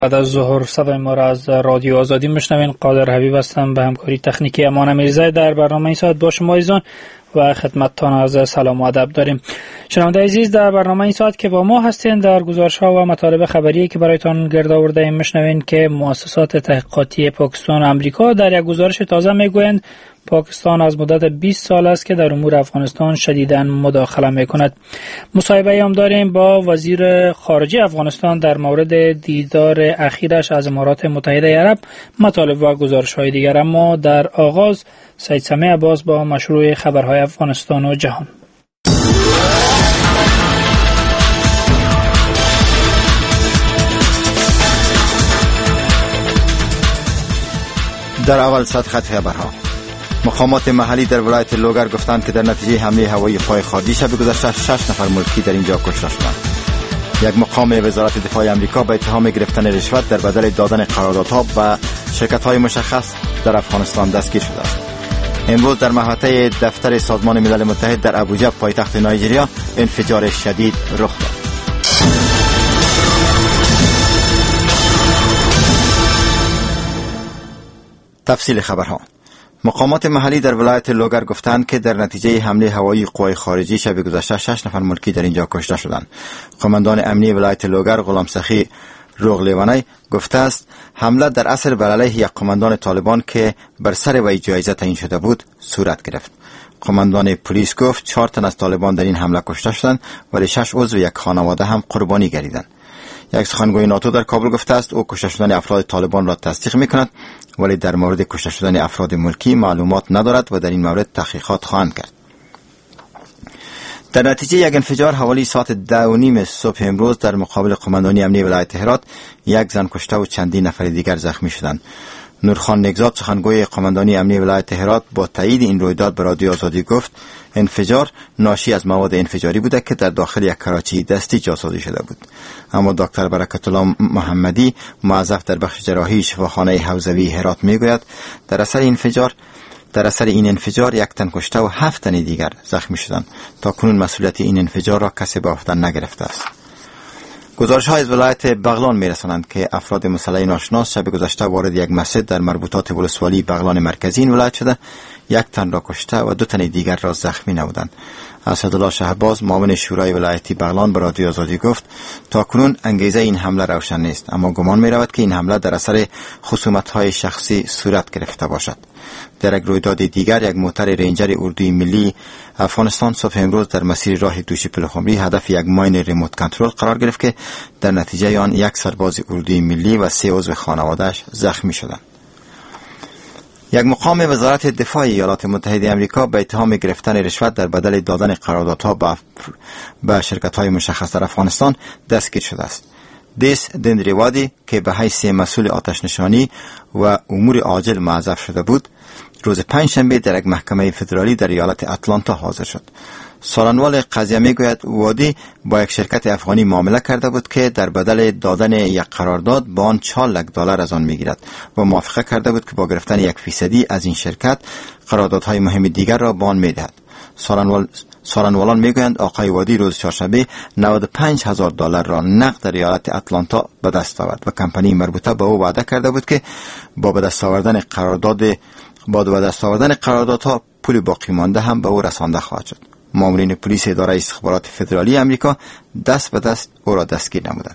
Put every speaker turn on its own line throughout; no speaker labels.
بعد از ظهر صدای ما را از رادیو آزادی میشنوین. قادر حبیب هستم به همکاری تکنیکی امان میرزایی در برنامه این ساعت با شما ایزان و خدمتتان از سلام و ادب داریم. شنونده عزیز، در برنامه این ساعت که با ما هستین در گزارش‌ها و مطالب خبری که برایتان گرد آورده ایم میشنوین که مؤسسات تحقیقاتی پاکستان و امریکا در یک گزارش تازه میگویند پاکستان از مدت 20 سال است که در امور افغانستان شدیداً مداخله میکند. مصاحبه هم داریم با وزیر خارجه افغانستان در مورد دیدار اخیرش از امارات متحده عرب. مطالب و گزارش‌های دیگر، اما در آغاز سید سمیع عباس با مشروع خبرهای افغانستان و جهان.
در اول سطح خط خبرها، مقامات محلی در ولایت لوگر گفتند که در نتیجه حمله هوایی پای خادی شب گذشته 6 نفر ملکی در اینجا کشته شدند. یک مقام وزارت دفاع آمریکا به اتهام گرفتن رشوت در بدل دادن قراردادها به شرکت‌های مشخص در افغانستان دستگیر شده است. امروز در محوطه دفتر سازمان ملل متحد در ابوجا پایتخت نایجریا انفجار شدید رخ داد. تفصیل خبرها. مقامات محلی در ولایت لوگر گفتند که در نتیجه حمله هوایی قوای خارجی شب گذشته 6 نفر ملکی در اینجا کشته شدند. قماندان امنی ولایت لوگر غلام سخی روغلیوانی گفته است حمله در اصل بر علیه یک قماندان طالبان که بر سر وی جایزه تعیین شده بود صورت گرفت. قماندان پلیس گفت 4 تن از طالبان در این حمله کشته شدند ولی 6 عضو یک خانواده هم قربانی گردیدند. یک سخنگوی ناتو در کابل گفته است او کشته شدن افراد طالبان را تصدیق می‌کند ولی در مورد کشته شدن افراد ملکی معلومات ندارد و در این مورد تحقیقات خواهند کرد. در نتیجه یک انفجار حوالی ساعت 10:30 صبح امروز در مقابل قماندانی امنی ولایت هرات یک زن کشته و چندین نفر دیگر زخمی شدند. نورخان نگزاد سخنگوی قماندانی امنی ولایت هرات با تایید این رویداد به رادیو آزادی گفت انفجار ناشی از مواد انفجاری بوده که در داخل یک کراچی دستی جاسازی شده بود. اما دکتر برکت الله محمدی موظف در بخش جراحی شفاخانه حوزوی هرات میگوید در اثر این انفجار 1 تن کشته و 7 تن دیگر زخمی شدند. تا کنون مسئولیت این انفجار را کسی به عهده نگرفته است. گزارش‌های از ولایت بغلان می‌رسانند که افراد مسلح ناشناس شب گذشته وارد یک مسجد در مربوطات ولسوالی بغلان مرکزی این ولایت شده 1 تن را کشته و 2 تن دیگر را زخمی نمودند. اسدالله شهباز معاون شورای ولایتی بغلان به رادیو آزادی گفت تا کنون انگیزه این حمله روشن نیست، اما گمان می‌رود که این حمله در اثر خصومت‌های شخصی صورت گرفته باشد. در یک رویداد دیگر یک موتر رنجر اردوی ملی افغانستان صبح امروز در مسیر راه دوشی پلخمری هدف یک ماین ریموت کنترل قرار گرفت که در نتیجه آن 1 سرباز اردوی ملی و 3 عضو خانواده‌اش زخمی شدند. یک مقام وزارت دفاع ایالات متحده آمریکا به اتهام گرفتن رشوت در بدل دادن قراردادها به شرکت‌های مشخص در افغانستان دستگیر شده است. دیس دندریوادی که به حیث مسئول آتش نشانی و امور عاجل موظف شده بود روز 5 شنبه در یک محکمه فدرالی در ایالت اتلانتا حاضر شد. سالنوال قضیه میگوید وادی با یک شرکت افغانی معامله کرده بود که در بدل دادن یک قرارداد با آن $400,000 از آن میگیرد و موافقه کرده بود که با گرفتن 1% از این شرکت قراردادهای مهم دیگر را با آن میدهد. سالنوالان میگویند آقای وادی روز چهارشنبه $95,000 را نقد در ایالت اتلانتا به دست آورد و کمپانی مربوطه به او وعده کرده بود که با به دست آوردن قراردادها پول باقی مانده هم به او رسانده خواهد شد. مامورین پلیس اداره استخبارات فدرالی آمریکا دست به دست او را دستگیر نمودند.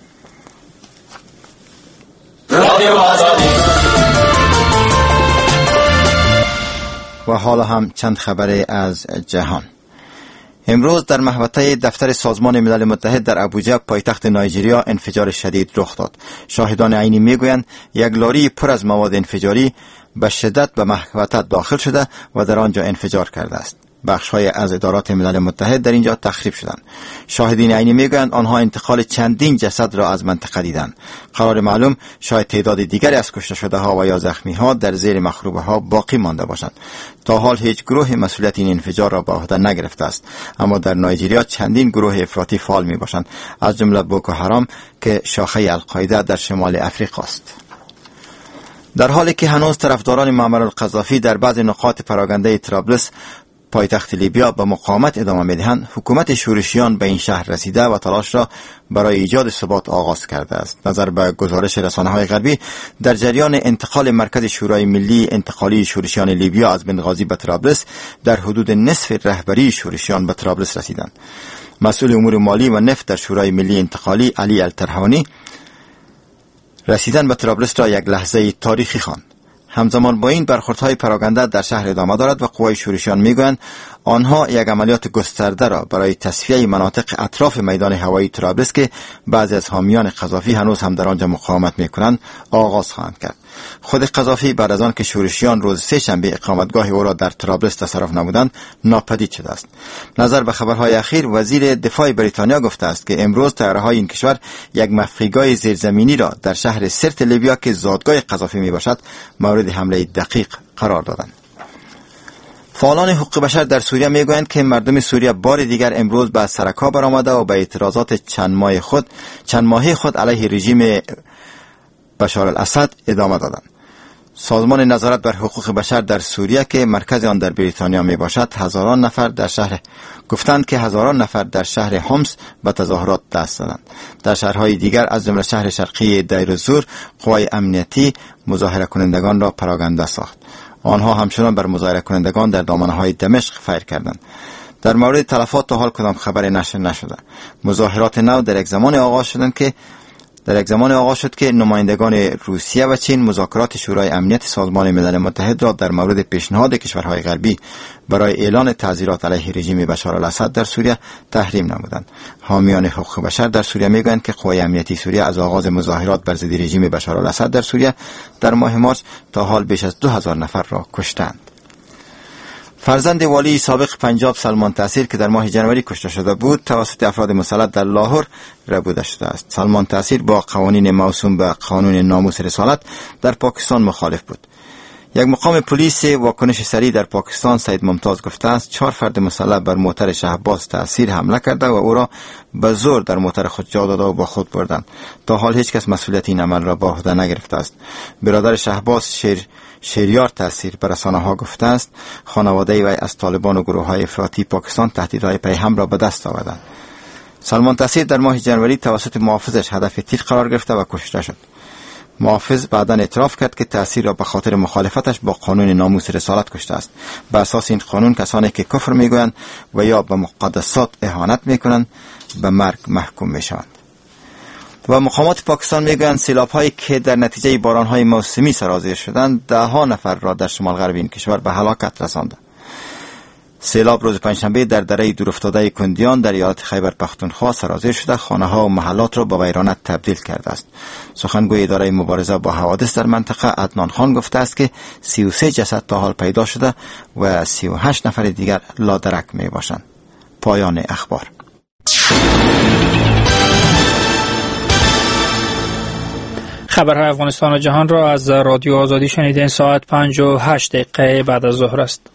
و حالا هم چند خبر از جهان. امروز در محوطه دفتر سازمان ملل متحد در ابوجا پایتخت نایجریا انفجار شدید رخ داد. شاهدان عینی میگویند یک لاری پر از مواد انفجاری به شدت به محوطه داخل شده و در آنجا انفجار کرده است. بخش‌های از ادارات ملل متحد در اینجا تخریب شدند. شاهدین عینی میگویند آنها انتقال چندین جسد را از منطقه دیدند. قرار معلوم شاید تعداد دیگری از کشته شده ها و یا زخمی ها در زیر مخروبه ها باقی مانده باشند. تا حال هیچ گروه مسئولیت این انفجار را به عهده نگرفته است، اما در نایجریا چندین گروه افراطی فعال می باشند، از جمله بوکو حرام که شاخه القاعده در شمال افریقا است. در حالی که هنوز طرفداران معمر القذافی در بعض نقاط پراکنده طرابلس پایتخت لیبیا به مقاومت ادامه می‌دهند، حکومت شورشیان به این شهر رسیده و تلاش را برای ایجاد ثبات آغاز کرده است. نظر به گزارش رسانه‌های غربی، در جریان انتقال مرکز شورای ملی انتقالی شورشیان لیبیا از بنغازی به طرابلس، در حدود نصف رهبری شورشیان به طرابلس رسیدند. مسئول امور مالی و نفت در شورای ملی انتقالی علی الترحانی رسیدن به طرابلس را یک لحظه تاریخی خواند. همزمان با این برخوردهای پراگنده در شهر ادامه دارد و قوای شورشیان میگویند آنها یک عملیات گسترده را برای تصفیه مناطق اطراف میدان هوایی طرابلس که بعضی از حامیان قذافی هنوز هم در آنجا مقاومت میکنند آغاز خواهند کرد. خود قذافی بعد از آن که شورشیان روز سه‌شنبه اقامتگاه او را در طرابلس تصرف نمودند ناپدید شده است. نظر به خبرهای اخیر، وزیر دفاع بریتانیا گفته است که امروز طیاره‌های این کشور یک مخفیگاه زیرزمینی را در شهر سرت لیبیا که زادگاه قذافی میباشد مورد حمله دقیق قرار دادند. فعالان حقوق بشر در سوریه میگویند که مردم سوریه بار دیگر امروز به سرکا برآمده و به اعتراضات چند ماهه خود علیه رژیم بشار الاسد ادامه دادند. سازمان نظارت بر حقوق بشر در سوریه که مرکز آن در بریتانیا می باشد گفتند که هزاران نفر در شهر حمص به تظاهرات دست دادند. در شهرهای دیگر از جمله شهر شرقی دیر الزور قوای امنیتی مظاهره کنندگان را پراگنده ساخت. آنها همچنان بر مظاهره کنندگان در دامنه‌های دمشق فیر کردند. در مورد تلفات تا حال کدام خبر نشر نشده. مظاهرات نو در یک زمان آغاز شد که نمایندگان روسیه و چین مذاکرات شورای امنیت سازمان ملل متحد را در مورد پیشنهاد کشورهای غربی برای اعلان تعزیرات علیه رژیم بشار الاسد در سوریه تحریم نمودند. حامیان حقوق بشر در سوریه میگویند که قوای امنیتی سوریه از آغاز مظاهرات بر ضد رژیم بشار الاسد در سوریه در ماه مارس تا حال بیش از 2000 نفر را کشتند. فرزند والی سابق پنجاب سلمان تاثیر که در ماه جنوری کشته شده بود توسط افراد مسلح در لاهور ربوده شده است. سلمان تاثیر با قوانین موسوم به قانون ناموس رسالت در پاکستان مخالف بود. یک مقام پلیس واکنش سریع در پاکستان سید ممتاز گفته است 4 فرد مسلح بر موتر شهباز تاثیر حمله کرده و او را به زور در موتر خود جا داده و با خود بردند. تا حال هیچ کس مسئولیت این عمل را به عهده نگرفته است. برادر شهباز شهریار تاثیر به رسانه‌ها گفته است خانواده وی از طالبان و گروه‌های افراطی پاکستان تهدیدهای پیهم را به دست آوردند. سلمان تاثیر در ماه جنوری توسط محافظش هدف تیر قرار گرفته و کشته شد. محافظ بعداً اعتراف کرد که تاثیر را به خاطر مخالفتش با قانون ناموس رسالت کشته است. به اساس این قانون کسانی که کفر میگویند و یا به مقدسات اهانت میکنند به مرگ محکوم میشوند. و مقامات پاکستان میگویند سیلاب‌هایی که در نتیجه باران‌های موسمی سرازیر شدند 10 نفر را در شمال غرب این کشور به هلاکت رساند. سیلاب روز پنجشنبه در دره دورافتاده کندیان در ایالت خیبر پختونخوا سرازیر شده خانه‌ها و محلات را به ویرانه تبدیل کرده است. سخنگوی اداره مبارزه با حوادث در منطقه عدنان خان گفته است که 33 جسد تا حال پیدا شده و 38 نفر دیگر لادرک میباشند. پایان اخبار.
خبرهای افغانستان و جهان را از رادیو آزادی شنیدین. ساعت 5:08 بعد از ظهر است.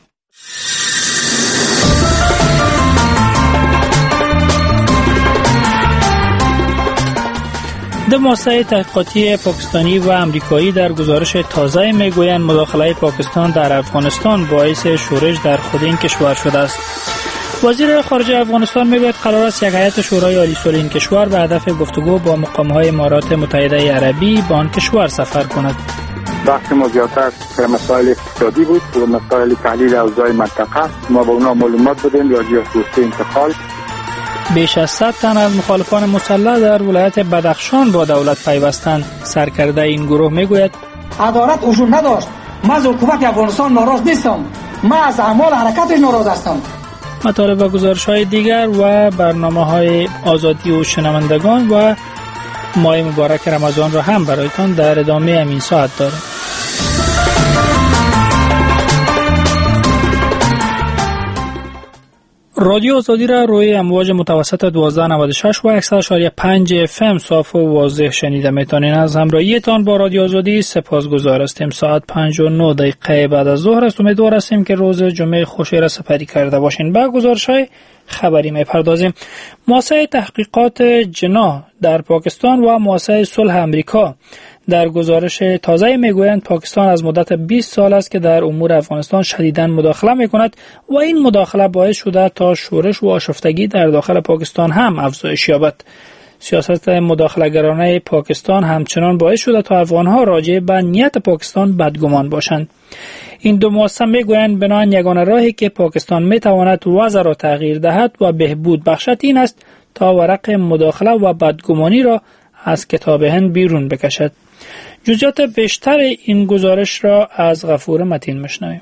دو مؤسسه تحقیقاتی پاکستانی و امریکایی در گزارش تازه میگویند مداخله پاکستان در افغانستان باعث شورش در خود این کشور شده است. وزیر خارجه افغانستان میگوید قرار است یک هیئت شورای عالی صلح این کشور به هدف گفتگو با مقام‌های امارات متحده عربی به آن کشور سفر کند.
بحث ما زیادتر مسائل اقتصادی بود و مسائل تحلیل اوضاع منطقه. ما با اونا معلومات بدیم راجع به توسعه انتقال.
بیش از 100 تن از مخالفان مسلح در ولایت بدخشان با دولت پیوستند. سرکرده این گروه میگوید
عدالت وجود نداشت. من از حکومت افغانستان ناراض نیستم. من از اعمال حرکتش ناراض هستم.
مطالب و گزارش‌های دیگر و برنامه‌های آزادی و شنوندگان و ماه مبارک رمضان را هم برایتان در ادامه همین ساعت داریم. رادیو آزادی را روی امواج متوسط 1296 و 100.5 FM صاف و واضح شنیده میتونین. از همراهیتان با رادیو آزادی سپاسگزار هستیم. ساعت 5:09 بعد از ظهر است. امیدوار هستیم که روز جمعه خوشی را سپری کرده باشین. با گزارش‌های خبری میپردازیم. مؤسسه تحقیقات جناح در پاکستان و مؤسسه صلح امریکا در گزارش تازه میگویند پاکستان از مدت 20 سال است که در امور افغانستان شدیداً مداخله میکند و این مداخله باعث شده تا شورش و آشفتگی در داخل پاکستان هم افزایش یابد. سیاست مداخله‌گرانه پاکستان همچنان باعث شده تا افغانها راجع به نیت پاکستان بدگمان باشند. این دو مؤسسه میگویند بنابراین یگانه راهی که پاکستان میتواند وضع را تغییر دهد و بهبود بخشد این است تا ورق مداخله و بدگمانی را از کتاب هند بیرون بکشد. جزئیات بیشتر این گزارش را از غفور متین میشنویم.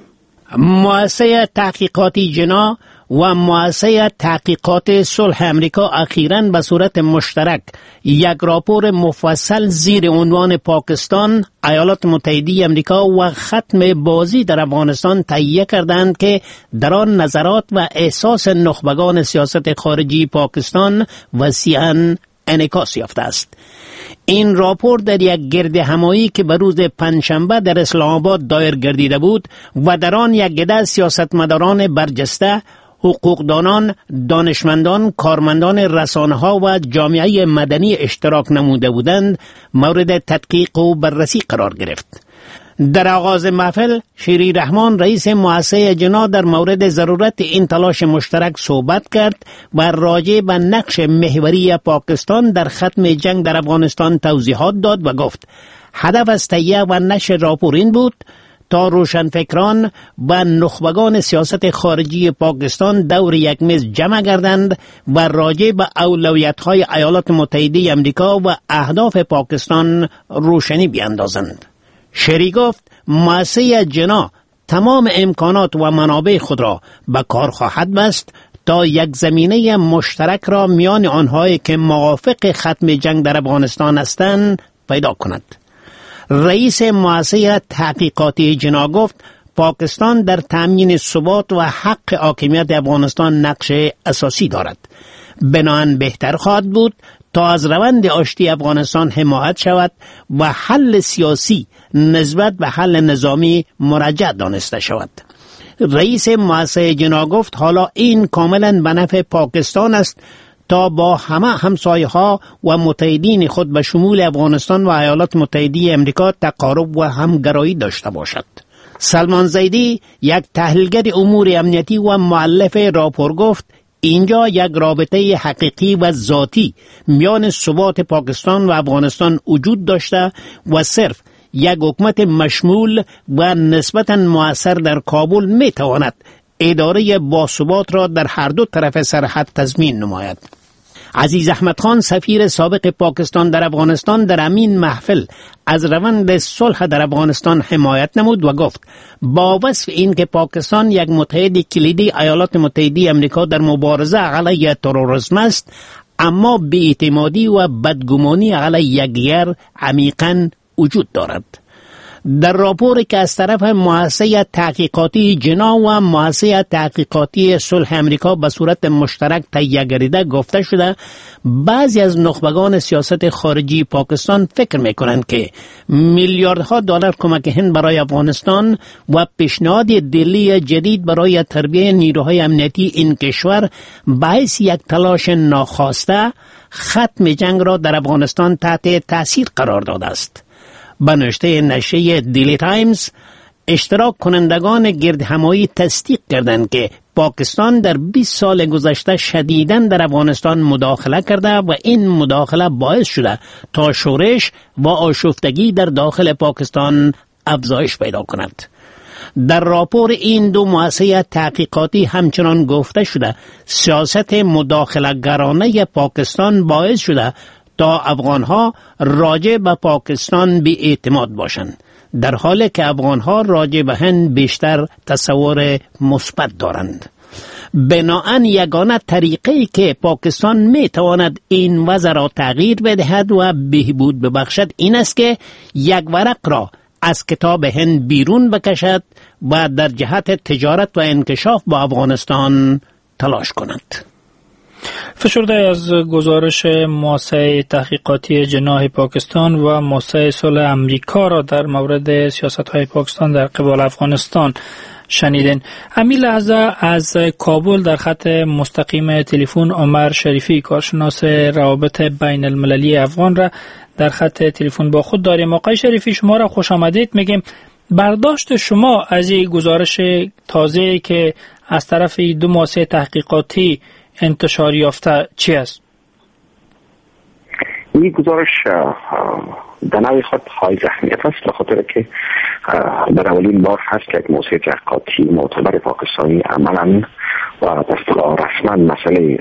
مؤسسه تحقیقاتی جنا و مؤسسه تحقیقات صلح امریکا اخیراً به صورت مشترک یک راپور مفصل زیر عنوان پاکستان، ایالات متحده امریکا و ختم بازی در افغانستان تهیه کردند که در آن نظرات و احساس نخبگان سیاست خارجی پاکستان وسیعاً انعکاس یافته است. این راپور در یک گرد همایی که به روز پنجشنبه در اسلام آباد دایر گردیده بود و در آن یک عده سیاستمداران برجسته، حقوقدانان، دانشمندان، کارمندان رسانه‌ها و جامعه مدنی اشتراک نموده بودند، مورد تدقیق و بررسی قرار گرفت. در آغاز محفل شیری رحمان رئیس مؤسسه جنا در مورد ضرورت این تلاش مشترک صحبت کرد و راجع به نقش محوری پاکستان در ختم جنگ در افغانستان توضیحات داد و گفت هدف از تهیه و نشر راپور این بود تا روشنفکران و نخبگان سیاست خارجی پاکستان دور یک میز جمع گردند و راجع به اولویت‌های ایالات متحده امریکا و اهداف پاکستان روشنی بیاندازند. شری گفت مؤسسه جنا تمام امکانات و منابع خود را به کار خواهد بست تا یک زمینه مشترک را میان آنهایی که موافق ختم جنگ در افغانستان هستند پیدا کند. رئیس مؤسسه تحقیقاتی جنا گفت پاکستان در تامین ثبات و حق حاکمیت افغانستان نقش اساسی دارد. بنابراین بهتر خواهد بود تا از روند آشتی افغانستان حمایت شود و حل سیاسی نسبت به حل نظامی مرجع دانسته شود. رئیس مؤسسه جنا گفت حالا این کاملا به نفع پاکستان است تا با همه همسایه‌ها و متحدین خود به شمول افغانستان و ایالات متحده امریکا تقارب و همگرایی داشته باشد. سلمان زیدی یک تحلیلگر امور امنیتی و مؤلف راپور گفت اینجا یک رابطه حقیقی و ذاتی میان ثبات پاکستان و افغانستان وجود داشته و صرف یک حکومت مشمول و نسبتاً مؤثر در کابل می تواند اداره باثبات را در هر دو طرف سرحد تضمین نماید. عزیز احمد خان سفیر سابق پاکستان در افغانستان در همین محفل از روند صلح در افغانستان حمایت نمود و گفت با وصف این که پاکستان یک متحد کلیدی ایالات متحده امریکا در مبارزه علیه تروریسم است، اما بی‌اعتمادی و بدگمانی علیه یکدیگر عمیقاً وجود دارد. در راپوری که از طرف مؤسسه تحقیقاتی جنا و مؤسسه تحقیقاتی صلح امریکا به صورت مشترک تهیه گردیده گفته شده بعضی از نخبگان سیاست خارجی پاکستان فکر میکنند که میلیاردها دلار کمک هند برای افغانستان و پیشنهاد دلی جدید برای تربیت نیروهای امنیتی این کشور باعث یک تلاش ناخواسته ختم جنگ را در افغانستان تحت تاثیر قرار داده است. به نوشته نشریه دیلی تایمز اشتراک کنندگان گرد همایی تصدیق کردند که پاکستان در 20 سال گذشته شدیداً در افغانستان مداخله کرده و این مداخله باعث شده تا شورش و آشفتگی در داخل پاکستان افزایش پیدا کند. در راپور این دو مؤسسه تحقیقاتی همچنان گفته شده سیاست مداخله گرانه پاکستان باعث شده تا افغانها راجع به پاکستان بی اعتماد باشند، در حالی که افغانها راجع به هند بیشتر تصور مثبت دارند. بناهن یگانه طریقی که پاکستان می تواند این وضع را تغییر بدهد و بهبود ببخشد این است که یک ورق را از کتاب هند بیرون بکشد و در جهت تجارت و انکشاف با افغانستان تلاش کند.
فشرده از گزارش مؤسسه تحقیقاتی جناح پاکستان و مؤسسه صلح امریکا را در مورد سیاست‌های پاکستان در قبال افغانستان شنیدین. همین لحظه از کابل در خط مستقیم تلفن عمر شریفی کارشناس روابط بین المللی افغان را در خط تلفن با خود داریم. آقای شریفی شما را خوش آمدید میگیم. برداشت شما از این گزارش تازه که از طرف دو مؤسسه تحقیقاتی انتشار یافته چی است؟
این گزارش در نوع خود حائز اهمیت است، به خاطر که در اولین بار هست که یک مؤسسه تحقیقاتی معتبر پاکستانی عملاً و به اصطلاح رسما مسئله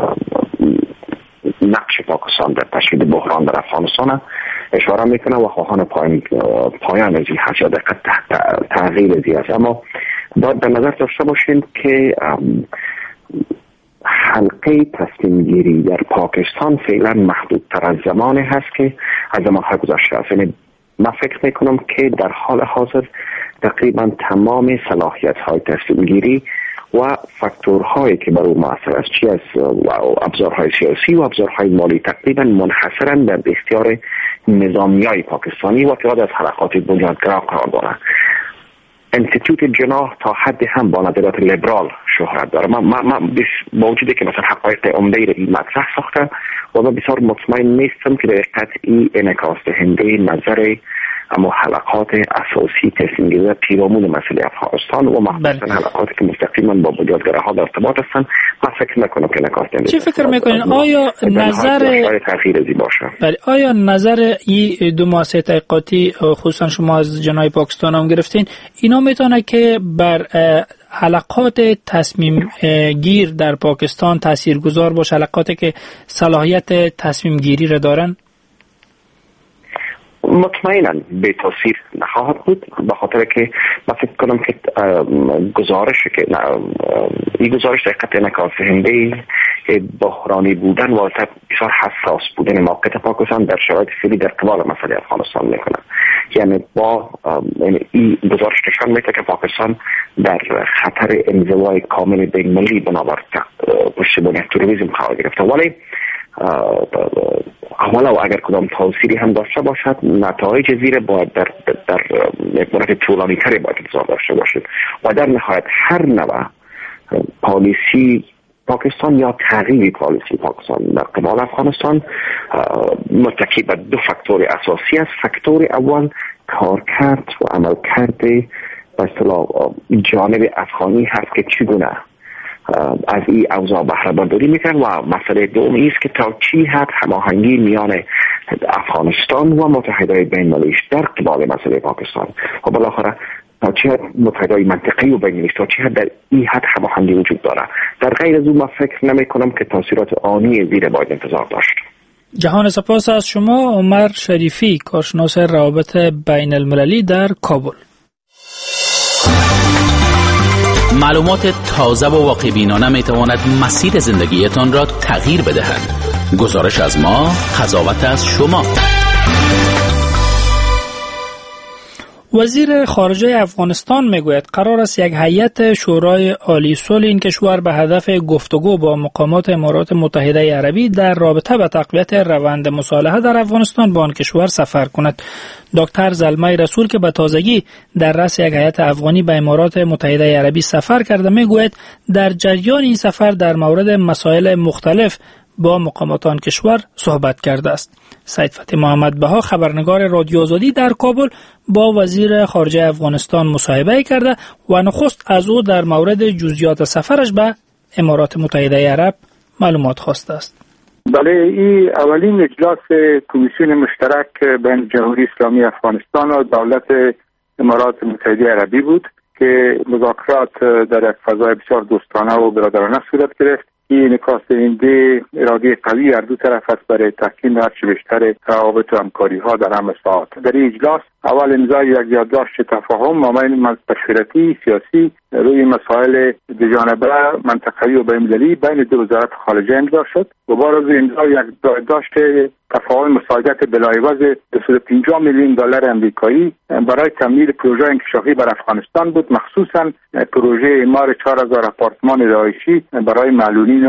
نقش پاکستان در تشدید بحران در افغانستان اشاره میکنه و خواهان پایان ازی هست یا دقیق تغییر ازی هست. اما باید در نظر داشته باشیم که حلقه تصمیم گیری در پاکستان فعلا محدودتر از زمانی هست که از زمانهای گذشته است. یعنی من فکر میکنم که در حال حاضر تقریبا تمام صلاحیت های تصمیم گیری و فاکتورهایی که بر او مؤثر است، چی از ابزارهای سیاسی و ابزارهای مالی، تقریبا منحصرا در اختیار نظامیای پاکستانی و تعداد از حلقات بنیادگرا قرار دارد. انستیتوت جناح تا حد هم با نظریات لیبرال شهرت داره. من با وجودی که مثلا حقایق عمده را مطرح ساخته و من بسیار مطمئن نیستم که در قطعی انعکاس دهنده نظر اما حلقات اساسی تصمیم گیری پیرامون مسئله افغانستان و مخصوصا حلقاتی که مستقیما با بنیادگراها در ارتباط هستند، من فکر نکنم که انعکاس دهنده.
چی فکر میکنین؟ آیا نظر
تغییری باشه؟
بله، آیا نظر این دو مؤسسه تحقیقاتی خصوصا شما از جناح پاکستان هم گرفتین، اینا میتونه که بر حلقات تصمیم گیر در پاکستان تاثیرگذار باشه، حلقاتی که صلاحیت تصمیم گیری را دارن؟
مطمئنا به تاثیر نخواهد بود، به خاطر که من فکر کنم که این گزارش دقیقاً انعکاس دهنده بحرانی بودن و بسیار حساس بودن موقعیت پاکستان در شرایط فعلی در قبال مسئله افغانستان میکنه. یعنی این گزارش نشان میده که پاکستان در خطر انزوای کامل بین‌المللی بنابر پشتیبانی تروریسم قرار گرفته، ولی ولو اگر کدام تأثیری هم داشته باشد، نتایج زیر باید در مدت طولانی تری باید انتظار داشته باشد و در نهایت هر نوع پالیسی پاکستان یا تغییر پالیسی پاکستان در قبال افغانستان متکی به دو فاکتور اساسی است. فاکتور اول کارکرد و عملکرد به اصطلاح جانب افغانی هست که چگونه از این اوضاع بهره برداری میکنن و مسئله دومی است که تا چی حد هماهنگی میان افغانستان و متحدای بین‌المللی در قبال مسئله پاکستان و بالاخره تا چی حد متحدای منطقی و بین‌المللی تا چی حد در این حد هماهنگی وجود داره. در غیر از اون من فکر نمی کنم که تاثیرات آنی زیر باید انتظار داشت.
جهان سپاس از شما. عمر شریفی، کارشناس روابط بین المللی در کابل.
معلومات تازه و واقع‌بینانه میتواند مسیر زندگیتان را تغییر بدهد. گزارش از ما، قضاوت از شما.
وزیر خارجه افغانستان میگوید قرار است یک هیئت شورای عالی صلح این کشور به هدف گفتگو با مقامات امارات متحده عربی در رابطه با تقویت روند مصالحه در افغانستان با آن کشور سفر کند. دکتر زلمه رسول که به تازگی در رأس یک هیئت افغانی به امارات متحده عربی سفر کرده میگوید در جریان این سفر در مورد مسائل مختلف با مقامات آن کشور صحبت کرده است. سید فتح محمد بها، خبرنگار رادیو آزادی در کابل، با وزیر خارجه افغانستان مصاحبه کرده و نخست از او در مورد جزئیات سفرش به امارات متحده عرب معلومات خواسته است.
بله، این اولین اجلاس کمیسیون مشترک بین جمهوری اسلامی افغانستان و دولت امارات متحده عربی بود که مذاکرات در یک فضای بسیار دوستانه و برادرانه صورت گرفت. این انعکاس دهنده اراده قوی هر دو طرف است برای تحکیم هرچه بیشتر روابط و همکاری ها در همه ساحات. در این اجلاس اول امضای یک یادداشت تفاهم مابین مشورتی سیاسی روی مسائل دوجانبه منطقه‌ای و بین‌المللی بین دو وزارت خارجه امضا شد و بعد از امضای یک یادداشت تفاهم مساعدت بلایوز $250 میلیون آمریکایی برای تمویل پروژه انکشافی بر افغانستان بود، مخصوصا پروژه اعمار 4000 آپارتمان رهایشی برای معلولین و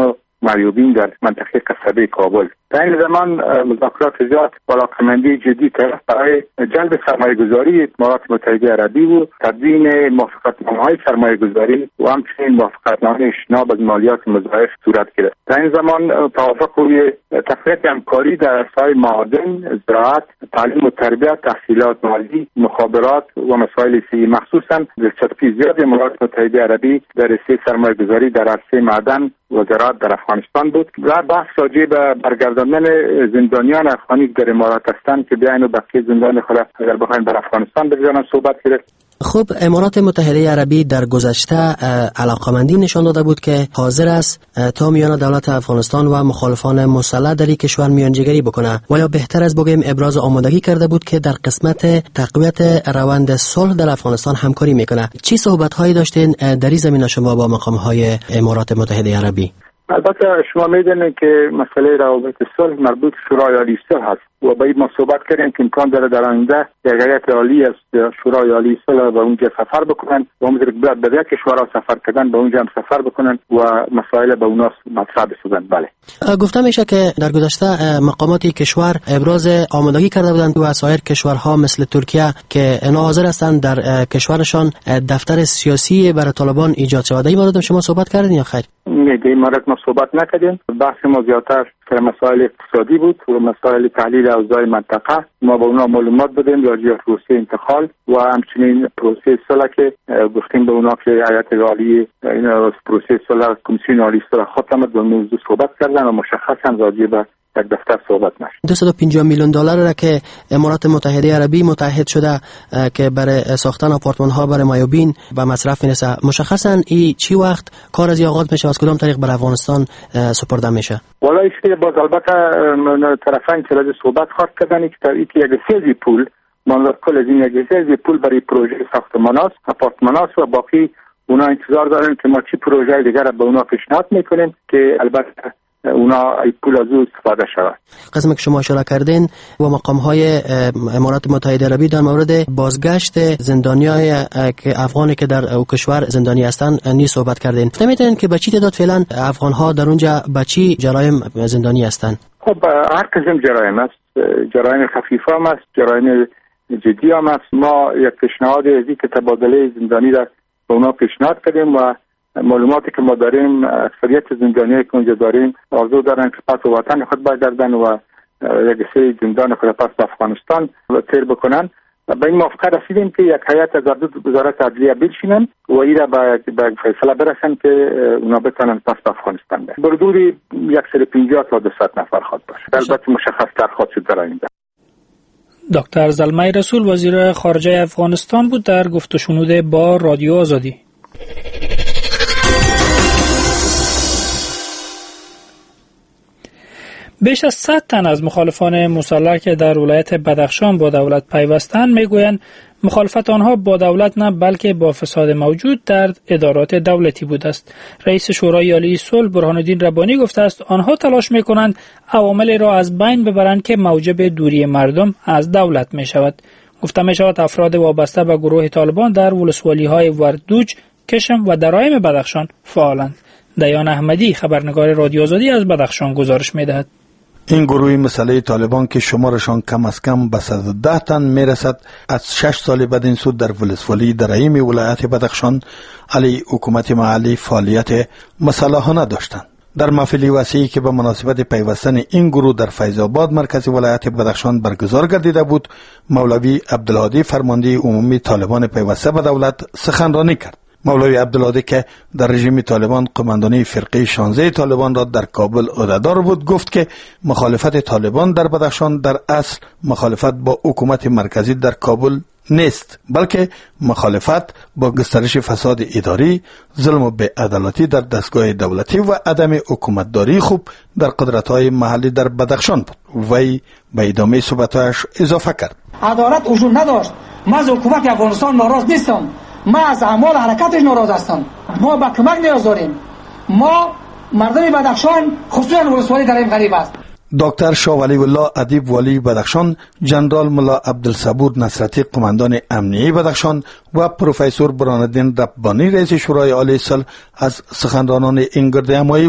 مایوبین در منطقه قصبه کابل. در این زمان مذاکرات زیاد با علاقه‌مندی جدی طرف برای جلب سرمایه‌گذاری امارات متحده عربی و تدوین موافقتنامه‌های سرمایه‌گذاری و همچنین موافقتنامه اجتناب از مالیات مضاعف صورت گرفت. در این زمان توافق روی تقویت همکاری در عرصه‌های معادن، زراعت، تعلیم و تربیت، تحصیلات مالی، مخابرات و مسائل سیاسی مخصوصا دلچسپی زیاد امارات متحده عربی در رشته سرمایه‌گذاری در عرصه معدن و زراعت در افغانستان بود و بحث راجع به برگرداندن زندانیان افغانی در امارات هستند که بیاین و بقیه زندان خود اگر بخواین بر افغانستان بگذارن صحبت کرد.
خب امارات متحده عربی در گذشته علاقمندی نشان داده بود که حاضر است تا میان دولت افغانستان و مخالفان مسلح در این کشور میانجیگری بکنه و یا بهتر از بگیم ابراز آمادگی کرده بود که در قسمت تقویت روند صلح در افغانستان همکاری میکنه. چی صحبت‌هایی داشتین در این زمینه شما با مقام‌های امارات متحده عربی؟
البته شما میدونید که مسئله روابط صلح مربوط شورای عالی صلح است و باید ما صحبت کردیم که امکان داره در آینده یک هیئت عالی از شورای عالی صلح به اونجا سفر بکنن و همونطور که به یک کشورها سفر کردن به اونجا هم سفر بکنن و مسائل به اونها مطرح بسازن. بله،
گفته میشه که در گذشته مقامات کشور ابراز آمادگی کرده بودند و سایر کشورها مثل ترکیه که اینا حاضر هستند در کشورشان دفتر سیاسی برای طالبان ایجاد شود. این مورد شما صحبت کردین یا خیر؟
نه، این مورد ما صحبت نکردیم. بحث ما زیادتر سر مسائل اقتصادی بود و مسائل تحلیل اوضاع منطقه. ما به اونا معلومات بدیم راجع به پروسه انتقال و همچنین پروسه صلح که گفتیم به اونا که هیئت عالی این پروسه صلح کمیسیون عالی صلح ختم به موضوع صحبت کردن و مشخصا راجع به یک دفتر صحبت نشد.
250 میلیون دلار را که امارات متحده عربی متحد شده که برای ساختن آپارتمان ها برای مایوبین به مصرف میرسه، مشخصا این چی وقت کار از آغاز میشه، از کدام طریق بر افغانستان سپرده میشه؟
والا ایشون باز البته طرفین چرا صحبت خواهد کردن که یک سری پول منظور کل از این یک سری پول برای پروژه ساختمان هاست، آپارتمان هاست و باقی اونا انتظار دارن که ما چی پروژه دیگر به اونا پیشنهاد میکنیم که البته اونا پول از او استفاده شود.
قسمی که شما اشاره کردین و مقام‌های امارات متحده عربی در مورد بازگشت زندانیای که افغانی که در او کشور زندانی هستند نیز صحبت کردین. نمی‌دونین که به چی تعداد فعلا افغان‌ها در اونجا به چی جرایم زندانی هستند؟
خب هر قسم جرایم است، جرایم خفیف هم است، جرایم جدی هم است. ما یک پیشنهاد ازی که تبادله زندانی را به اونا پیشنهاد کردیم و معلوماتی که ما داریم اکثریت زندانیایی که اونجا داریم آرزو دارن که پس وطن خود برگردن و یک سری زندان خود پس به افغانستان تیر بکنن. به این موافقت رسیدیم که یک هیئت از وزارت عدلیه بنشینن و این را به فیصله برسن که اونا بتونن پس به افغانستان برن. بردوری 150 تا 200 نفر خواهد باشه. البته مشخص‌تر خواهد شد در آینده.
دکتر زلمه رسول وزیر خارجه افغانستان بود در گفت و شنود با رادیو آزادی. بیش از 100 تن از مخالفان مسلح که در ولایت بدخشان با دولت پیوستند میگویند مخالفت آنها با دولت نه بلکه با فساد موجود در ادارات دولتی بوده است. رئیس شورای عالی صلح برهان الدین ربانی گفته است آنها تلاش میکنند عواملی را از بین ببرند که موجب دوری مردم از دولت می شود. گفته می شود افراد وابسته به گروه طالبان در ولسوالی های وردوج، کشم و درایم بدخشان فعالند. دیان احمدی خبرنگار رادیو آزادی از بدخشان گزارش می دهد.
این گروه مسلح طالبان که شمارشان کم از کم به 110 تن میرسد از 6 سال بعد این سود در ولسوالی درایم ولایت بدخشان علی حکومت محلی فعالیت مسلحانه داشتند. در محفلی وسیعی که به مناسبت پیوستن این گروه در فیض آباد مرکز ولایت بدخشان برگزار گردیده بود، مولوی عبدالهادی فرمانده عمومی طالبان پیوسته به دولت سخنرانی کرد. مولوی عبدالهادی که در رژیم طالبان قماندانی فرقه 16 طالبان را در کابل عهده‌دار بود گفت که مخالفت طالبان در بدخشان در اصل مخالفت با حکومت مرکزی در کابل نیست، بلکه مخالفت با گسترش فساد اداری، ظلم و بی‌عدالتی در دستگاه دولتی و عدم حکومتداری خوب در قدرت‌های محلی در بدخشان بود. وی به ادامه صحبت‌هایش اضافه کرد:
عدالت وجود نداشت. من از حکومت افغانستان ناراض نیستم، ما از اعمال حرکتش ناراض هستم. ما به کمک نیاز داریم. ما مردم بدخشان خصوصا ولسوالی درایم غریب است.
دکتر شاه ولی الله ادیب والی بدخشان، جنرال ملا عبدالصبور نصرتی قماندان امنیه بدخشان و پروفسور برهان الدین ربانی رئیس شورای عالی صلح از سخنرانان این گرد همایی بود.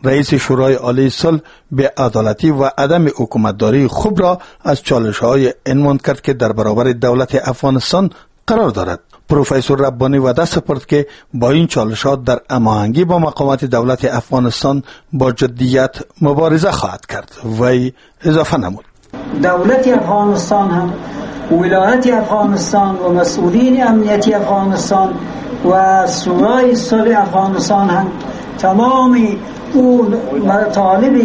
رئیس شورای عالی صلح بی‌عدالتی و عدم حکومتداری خوب را از چالش‌های عنوان کرد که در برابر دولت افغانستان قرار دارد. پروفسور ربانی وعده سپرد که با این چالشات در هماهنگی با مقامات دولت افغانستان با جدیت مبارزه خواهد کرد. وی اضافه نمود:
دولت افغانستان هم، ولایت افغانستان و مسئولین امنیتی افغانستان و شورای صلح افغانستان هم تمامی اون مطالب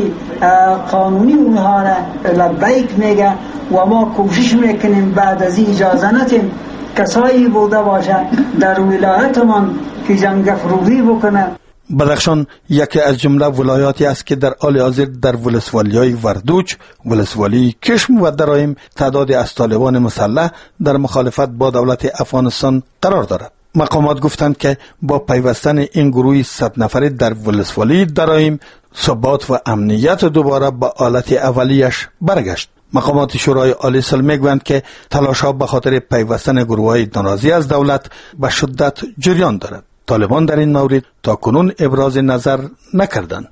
قانونی اونها را لبیک میگه و ما کوشش میکنیم بعد از اجازه نتیم کسایی بوده باشه در ولایتمان که جنگ افروزی بکنه.
بدخشان یکی از جمله ولایاتی است که در حال حاضر در ولسوالی‌های وردوج، ولسوالی کشم و درایم تعدادی از طالبان مسلح در مخالفت با دولت افغانستان قرار دارد. مقامات گفتند که با پیوستن این گروه 100 نفره در ولسوالی درایم، ثبات و امنیت دوباره به حالت اولیش برگشت. مقامات شورای عالی صلح میگویند که تلاش‌ها به خاطر پیوستن گروه‌های ناراضی از دولت به شدت جریان دارد. طالبان در این مورد تا کنون ابراز نظر نکردند.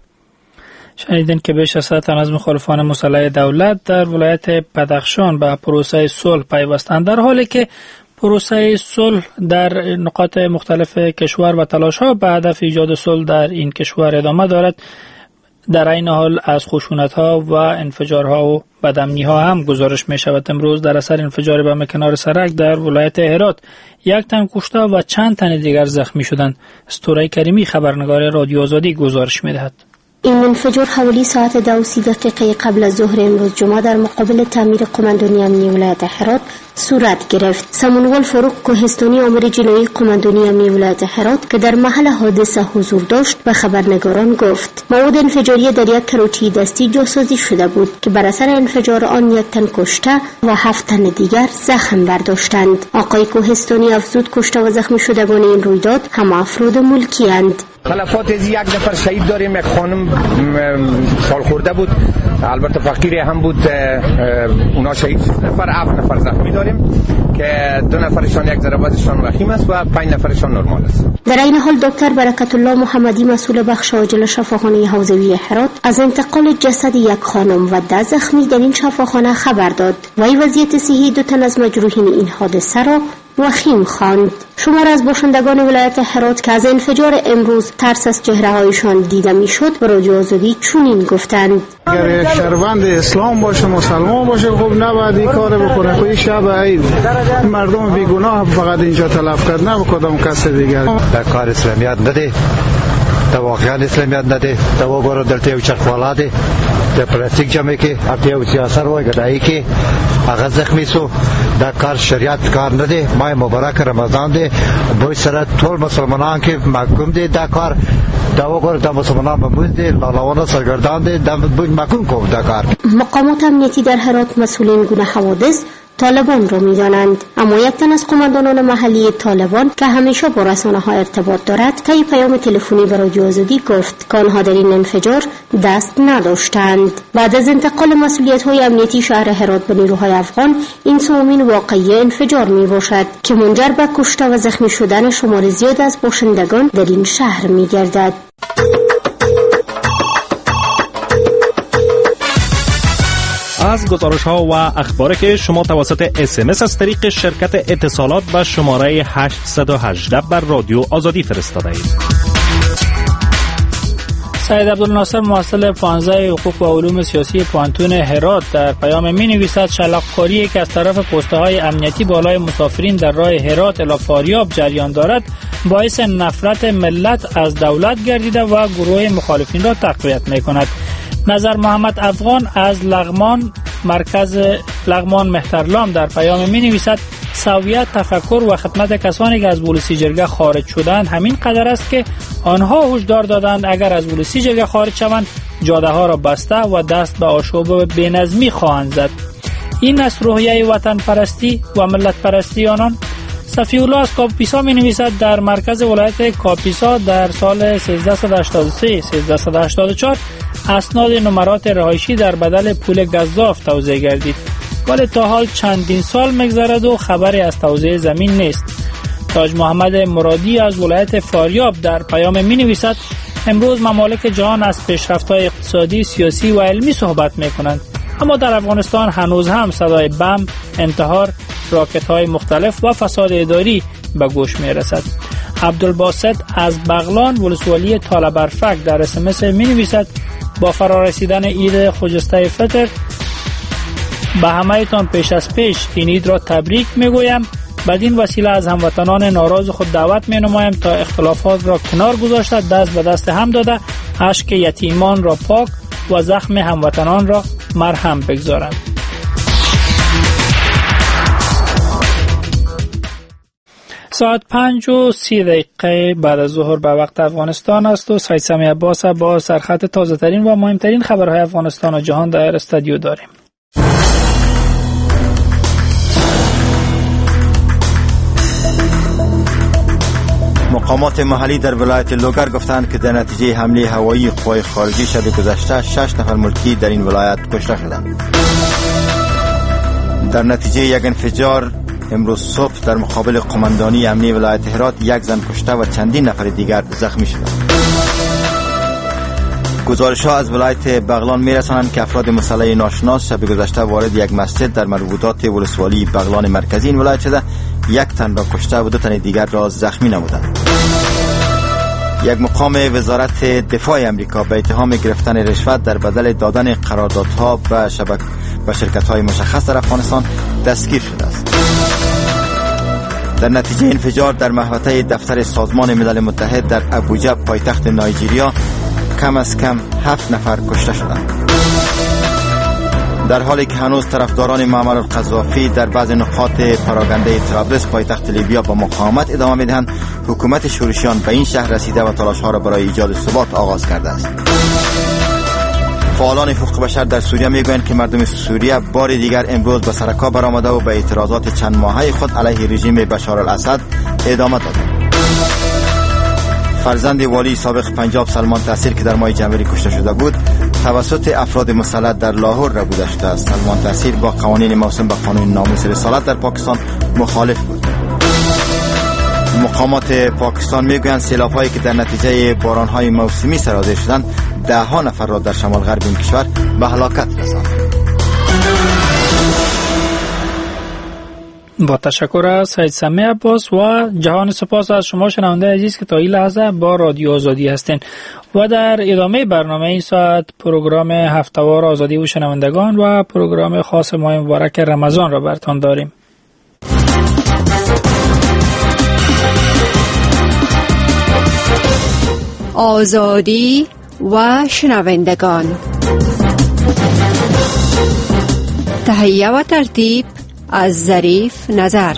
شنیدین که بیش از 100 تن از مخالفان مسلح دولت در ولایت بدخشان به پروسه صلح پیوستند، در حالی که پروسه صلح در نقاط مختلف کشور و تلاش‌ها به هدف ایجاد صلح در این کشور ادامه دارد. در این حال از خشونت‌ها و انفجارها و بدامنی‌ها هم گزارش می‌شود. امروز در اثر انفجار بم کنار سرک در ولایت هرات 1 تن کشته و چند تن دیگر زخمی شدند. استوره کریمی خبرنگار رادیو آزادی گزارش می‌دهد.
این انفجار حوالی ساعت 2:30 قبل از ظهر امروز جمعه در مقابل تعمیر قماندانی امنی ولایت هرات صورت گرفت. سمونوال فاروق کوهستانی آمر جنایی قماندانی امنی ولایت هرات که در محل حادثه حضور داشت به خبرنگاران گفت مواد انفجاری در یک کروتی دستی جاسازی شده بود که بر اثر انفجار آن 1 تن کشته و 7 تن دیگر زخم برداشتند. آقای کوهستانی افزود کشته و زخمی شدگان این رویداد همه افراد ملکی اند.
خلافات از 1 نفر شهید داریم، یک خانم سال خورده بود، البته فقیر هم بود، اونا شهید 3 نفر، 7 نفر زخمی داریم که 2 نفرشان یک ضرباتشان وخیم است و 5 نفرشان نرمال است.
در این حال دکتر برکت الله محمدی مسئول بخش عاجل شفاخانه حوزوی هرات از انتقال جسد یک خانم و 10 زخمی در این شفاخانه خبر داد. وی وضعیت صحی 2 تن از مجروحین این حادثه را وخیم خواند. شمار از باشندگان ولایت هرات که از انفجار امروز ترس از چهره‌هایشان دیده میشد به رادیو آزادی چنین گفتند:
اگر یک شهروند اسلام باشه، مسلمان باشه، خب نباید این کار بکنه. خب این شب عید مردم بیگناه فقط اینجا تلف کرد، نه کدام کس دیگر.
در کار اسلامیت نده، در واقعیت اسلامیت نده، در واقع در تیو چخوالاده، در پلاستیک جمعه که اتیو سیاست روی گدایی که اگر زخمی سو در کار شریعت کار نده. ماه مبارک رمضان ده باید سر طول مسلمانان که محکوم ده در کار دواگر در مسلمانان بموز ده لالاوانا سرگردان ده در محکوم کن در کار.
مقامات امنیتی در هرات مسئولین گونه حوادث طالبان را می‌دانند، اما 1 تن از قماندانان محلی طالبان که همیشه با رسانه‌ها ارتباط دارد طی پیام تلفنی به رادیو آزادی گفت که آنها در این انفجار دست نداشتند. بعد از انتقال مسئولیت‌های امنیتی شهر هرات به نیروهای افغان، این سومین واقعی انفجار می‌باشد که منجر به کشته و زخمی شدن شمار زیاد از باشندگان در این شهر می‌گردد.
از گزارش‌ها و اخباری که شما توسط SMS از طریق شرکت اتصالات به شماره 818 بر رادیو آزادی فرستاده اید.
سید عبدالناصر محصل 15 حقوق و علوم سیاسی پانتون هرات در پیام می‌نویسد شلاق‌خواری که از طرف پست‌های امنیتی بالای مسافرین در راه هرات الی فاریاب جریان دارد باعث نفرت ملت از دولت گردیده و گروه مخالفین را تقویت می‌کند. نظر محمد افغان از لغمان مرکز لغمان مهترلام در پیام می‌نویسد سویت تفکر و خدمت کسانی که از پلیسی جرگه خارج شدند همین قدر است که آنها هشدار دادند اگر از پلیسی جرگه خارج شوند جاده ها را بسته و دست به آشوب بینظمی خواهند زد. این است روحیه وطن پرستی و ملت پرستی آنان. صفی الله از کاپیسا می نویسد در مرکز ولایت کاپیسا در سال 1383-1384 اسناد نمرات رهایشی در بدل پول گزاف توزیع گردید، ولی تا حال چندین سال می‌گذرد و خبری از توزیع زمین نیست. تاج محمد مرادی از ولایت فاریاب در پیام می نویسد امروز ممالک جهان از پیشرفت‌های اقتصادی، سیاسی و علمی صحبت می‌کنند، اما در افغانستان هنوز هم صدای بم، انتحار، راکت‌های مختلف و فساد اداری به گوش می‌رسد. عبدالباسط از بغلان ولسوالی طالبرفک در اسمس می‌نویسد: با فرارسیدن عید خجسته فطر به همه تان پیش از پیش این عید را تبریک می‌گویم. بدین وسیله از هموطنان ناراض خود دعوت می‌نمایم تا اختلافات را کنار گذاشته دست به دست هم داده اشک یتیمان را پاک و زخم هموطنان را مرهم بگذارند. ساعت 5:30 بعد از ظهر به وقت افغانستان است و سید سمیع عباس با سرخط تازه ترین و مهمترین خبرهای افغانستان و جهان در استودیو داریم.
مقامات محلی در ولایت لوگر گفتند که در نتیجه حمله هوایی قوای خارجی شب گذشته 6 نفر ملکی در این ولایت کشته شدند. در نتیجه یک انفجار امروز صبح در مقابل قماندانی امنیه ولایت هرات یک زن کشته و چندین نفر دیگر زخمی شدند. گزارش‌ها از ولایت بغلان می‌رسانند که افراد مسلح ناشناس شب گذشته وارد یک مسجد در مربوطات ولسوالی بغلان مرکزی این ولایت شده، یک تن را کشته و 2 تن دیگر را زخمی نمودند. یک مقام وزارت دفاع امریکا به اتهام گرفتن رشوت در بدل دادن قراردادها به شرکت‌های مشخص در افغانستان دستگیر شده است. در نتیجه انفجار در محوطه دفتر سازمان ملل متحد در ابوجا پایتخت نایجیریا کم از کم 7 نفر کشته شدند. در حالی که هنوز طرفداران معمر القذافی در بعض نقاط پراگنده طرابلس پایتخت لیبیا با مقاومت ادامه میدهند، حکومت شورشیان به این شهر رسیده و تلاش‌ها را برای ایجاد ثبات آغاز کرده است. فعالان حقوق بشر در سوریه میگویند که مردم سوریه بار دیگر امروز به سرکا برآمده و به اعتراضات چند ماهه خود علیه رژیم بشار الاسد ادامه دادند. فرزند والی سابق پنجاب سلمان تحصیل که در ماه جنوری کشته شده بود توسط افراد مسلح در لاهور ربوده شده است. سلمان تحصیل با قوانین موسوم به قانون ناموس رسالت در پاکستان مخالف بود. مقامات پاکستان میگویند سیلاب‌هایی که در نتیجه باران‌های موسمی سرازیر شدند 10 نفر را در شمال غرب این کشور به هلاکت رساند.
با تشکر از سید سمیع عباس و جهان سپاس از شما شنونده عزیز که تا این لحظه با رادیو آزادی هستین و در ادامه برنامه این ساعت پروگرام هفته‌وار آزادی و شنوندگان و پروگرام خاص ماه مبارک رمضان را براتون داریم.
آزادی و شنوندگان، تهیه و ترتیب از ظریف نظر.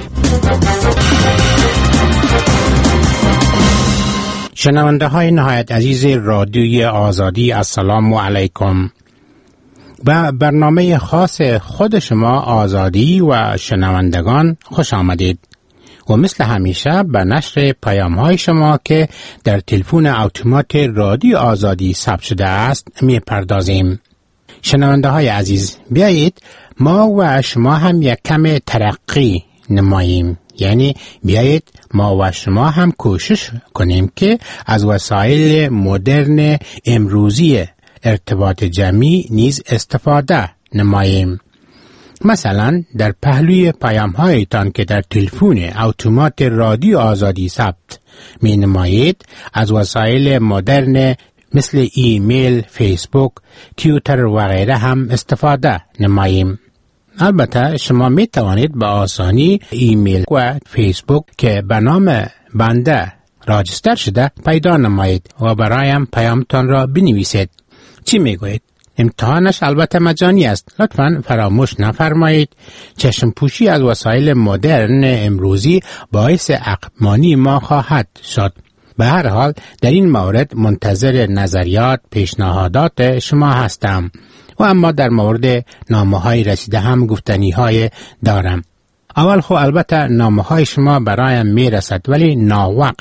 شنونده های نهایت عزیز رادیوی آزادی، السلام علیکم. به برنامه خاص خود شما آزادی و شنوندگان خوش آمدید و مثل همیشه به نشر پیام های شما که در تلفن اتومات رادیو آزادی ثبت شده است می پردازیم. شنونده های عزیز، بیایید ما و شما هم یک کم ترقی نماییم، یعنی بیایید ما و شما هم کوشش کنیم که از وسایل مدرن امروزی ارتباط جمعی نیز استفاده نماییم. مثلا در پهلوی پیام هایتان که در تلفن اتومات رادیو آزادی ثبت می نمایید از وسایل مدرن مثل ایمیل، فیسبوک، توییتر و غیره هم استفاده نماییم. البته شما می توانید به آسانی ایمیل و فیسبوک که به نام بنده راجستر شده پیدا نمایید و برایم پیامتان را بنویسید. چی می گویید؟ امتحانش البته مجانی است. لطفاً فراموش نفرمایید. چشم پوشی از وسایل مدرن امروزی باعث عقب‌مانی ما خواهد شد. به هر حال در این مورد منتظر نظریات، پیشنهادات شما هستم و اما در مورد نامه‌های رسیده هم گفتنی‌های دارم. اول خب البته نامه‌های شما برایم میرسد ولی ناوقت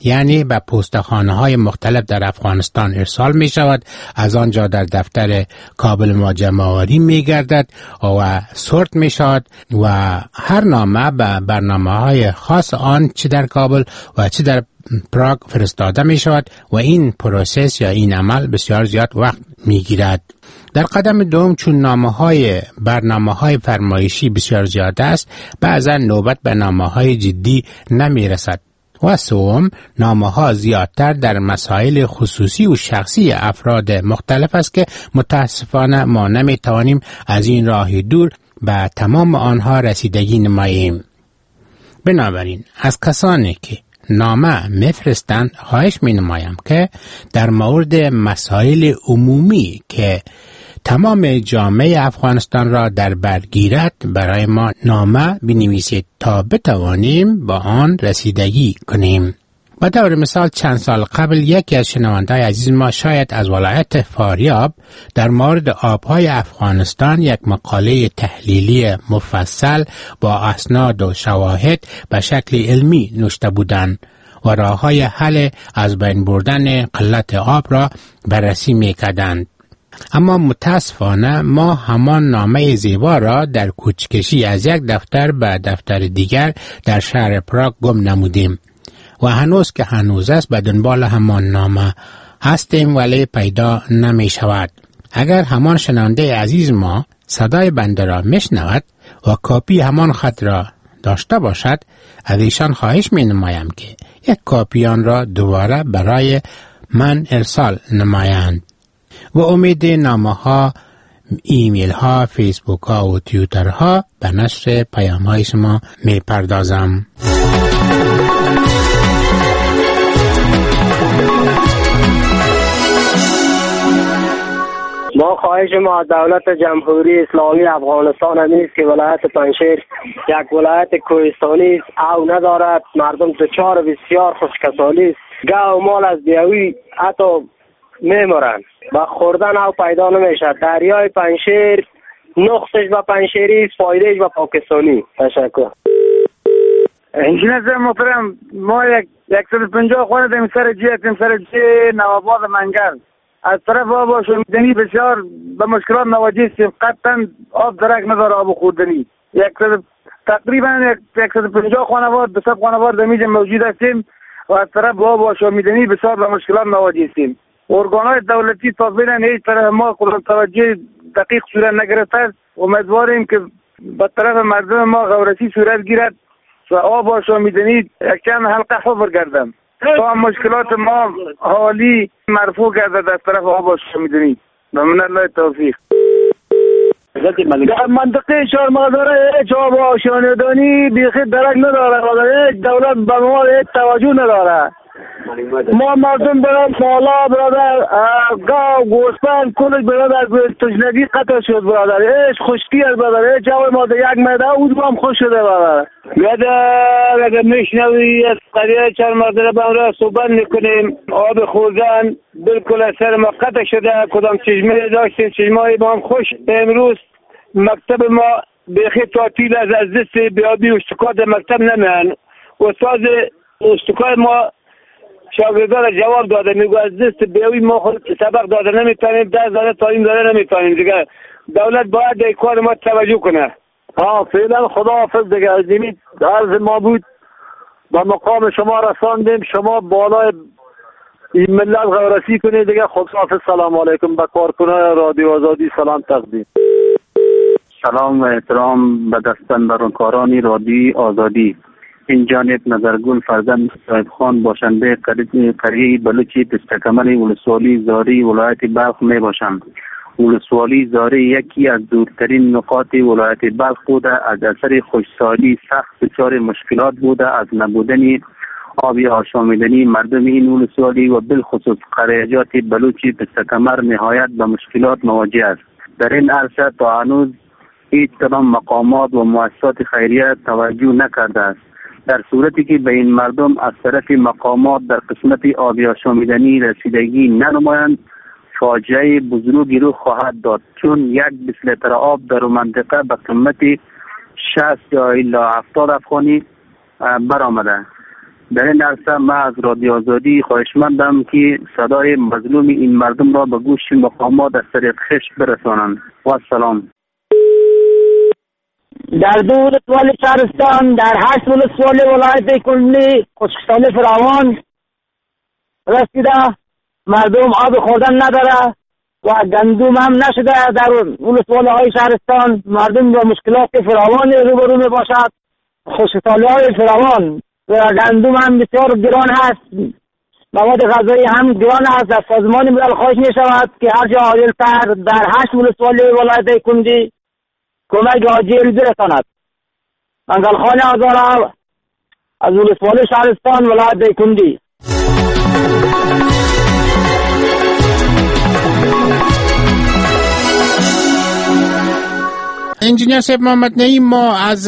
یعنی به پستخانه‌های مختلف در افغانستان ارسال می شود، از آنجا در دفتر کابل ما جمع‌آوری می گردد و سورت می شود و هر نامه به برنامه‌های خاص آن چه در کابل و چه در پراگ فرستاده می شود و این پروسس یا این عمل بسیار زیاد وقت می گیرد. در قدم دوم چون برنامه‌های فرمایشی بسیار زیاد است، بعضا نوبت به نامه‌های جدی نمی رسد. و سوم، نامه‌ها زیادتر در مسائل خصوصی و شخصی افراد مختلف است که متاسفانه ما نمی توانیم از این راه دور به تمام آنها رسیدگی نماییم. بنابراین از کسانی که نامه میفرستند خواهش می نمایم که در مورد مسائل عمومی که تمام جامعه افغانستان را در بر گیرد برای ما نامه بنویسید تا بتوانیم با آن رسیدگی کنیم. به طور مثال چند سال قبل یکی از شنونده‌های عزیز ما شاید از ولایت فاریاب در مورد آبهای افغانستان یک مقاله تحلیلی مفصل با اسناد و شواهد به شکل علمی نوشته بودند و راه‌های حل از بین بردن قلت آب را بررسی می‌کردند. اما متاسفانه ما همان نامه زیبا را در کوچکشی از یک دفتر به دفتر دیگر در شهر پراگ گم نمودیم و هنوز که هنوز است به دنبال همان نامه هستیم ولی پیدا نمی شود. اگر همان شنونده عزیز ما صدای بنده را میشنود و کاپی همان خط را داشته باشد، از ایشان خواهش می نمایم که یک کاپی آن را دوباره برای من ارسال نمایند. و امید نامه ها، ایمیل ها، فیسبوک ها و توییتر ها به نشر پیام های شما می پردازم.
ما خواهش ما از دولت جمهوری اسلامی افغانستان نیست که ولایت پنجشیر یک ولایت کوهستانی است او ندارد، مردم دچار بسیار خشکسالی است، گاو و مال از بیاوی حتی میمرند و خوردن او پیدا نمیشد. دریای پنجشیر نقصش به پنجشیری است، فایدهش به پاکستانی. تشکر.
انجینر محترم، ما 150 خانه داریم سر جی نواباد منگل. از طرف آب شومیدنی بسیار به مشکلات مواجه هستیم. قطعا آب درک نداره، آب خوردنی. تقریبا 150 خانوار 200 خانوار در اینجا موجود هستیم و از طرف آب شومیدنی بسیار به مشکلات مواجه هستیم. ارگان‌های دولتی تا فعلا هیچ طرف ما توجه دقیق صورت نگرفته است. امیدواریم که به طرف مردم ما غورسی صورت گیرد و آب شومیدنی یک چند حلقه حفر گردم تا مشکلات ما حالی مرفوع گردد از طرف آب شومیدنی. من الله توفیق.
در منطقه شهر مازاره هیچ آب شومیدنی بیخی درک نداره، دولت به ما هیچ توجه نداره. ما مردم مالا برادر گاو گوسفند کلش برادر تشنگی قطع شد برادر، هیچ خشکی از برادر، هیچ جوی ما در یک میده او هم خوش شده برادر. بیادر اگر میشنوی از قریه چند مرده با را صحبت میکنیم، آب خوردن بالکل از سر ما قطع شده، کدام چشمه داشتیم چشمه ما هم خوش. امروز مکتب ما بیخی تعطیل از دست بیابی اشتکار در مکتب نمیان. استاد اشتکار ما شاگردان جواب داده، میگو از دست بیاوی ما خود سبق داده نمیتونیم، درس داده تعلیم داده نمیتونیم دیگه. دولت باید در کار ما توجه کنه. فعلا خداحافظ دیگه. از این عرض ما بود به مقام شما رساندیم، شما بالای این ملت غورسی کنید دیگه. خداحافظ. سلام علیکم. به کارکنان رادیو آزادی سلام تقدیم.
سلام و احترام به دستاندرکاران رادیو آزادی. این جانب نظرگل فرزند صاحب خان باشنده قریه بلوچی پستکمل ولسوالی زاری ولایت بلخ می باشند. ولسوالی زاری یکی از دورترین نقاط ولایت بلخ بوده. از اثر خشکسالی سخت دچار مشکلات بوده. از نبودن آبی آشامیدنی مردم این ولسوالی و بالخصوص قریجات بلوچی پستکمل نهایت به مشکلات مواجه است. در این عرصه تا هنوز هیچ کدام مقامات و مؤسسات خیریه توجه نکرده است. در صورتی که به این مردم از طرف مقامات در قسمت آبی آشامیدنی رسیدگی ننمایند، فاجعه بزرگی رو خواهد داد، چون 1 لیتر آب در منطقه به قیمت 60 یا الا 70 افغانی برآمده.
در این عرصه ما از رادیو آزادی خواهشمندم که صدای مظلوم این مردم را به گوش مقامات از طریق خشم برسانند. و السلام.
در 2 ولسوالی شهرستان، در 8 ولسوالی ولایت کندی خشکسالی فراوان رسیده، مردم آب خوردن نداره و گندم هم نشده. در ولسوالی های شهرستان مردم با مشکلات فراوان روبرو می باشد، خشکسالی های فراوان و گندم هم بسیار گران هست، مواد غذایی هم گران است. از سازمان ملل خواهش می شود که هر جا عاجل‌تر در 8 ولسوالی ولایت کندی کمک عاجل برساند. منزلخان آزارا از ولسوالی شهرستان ولایت کندی.
انجینیر صاحب محمد نعیم، ما از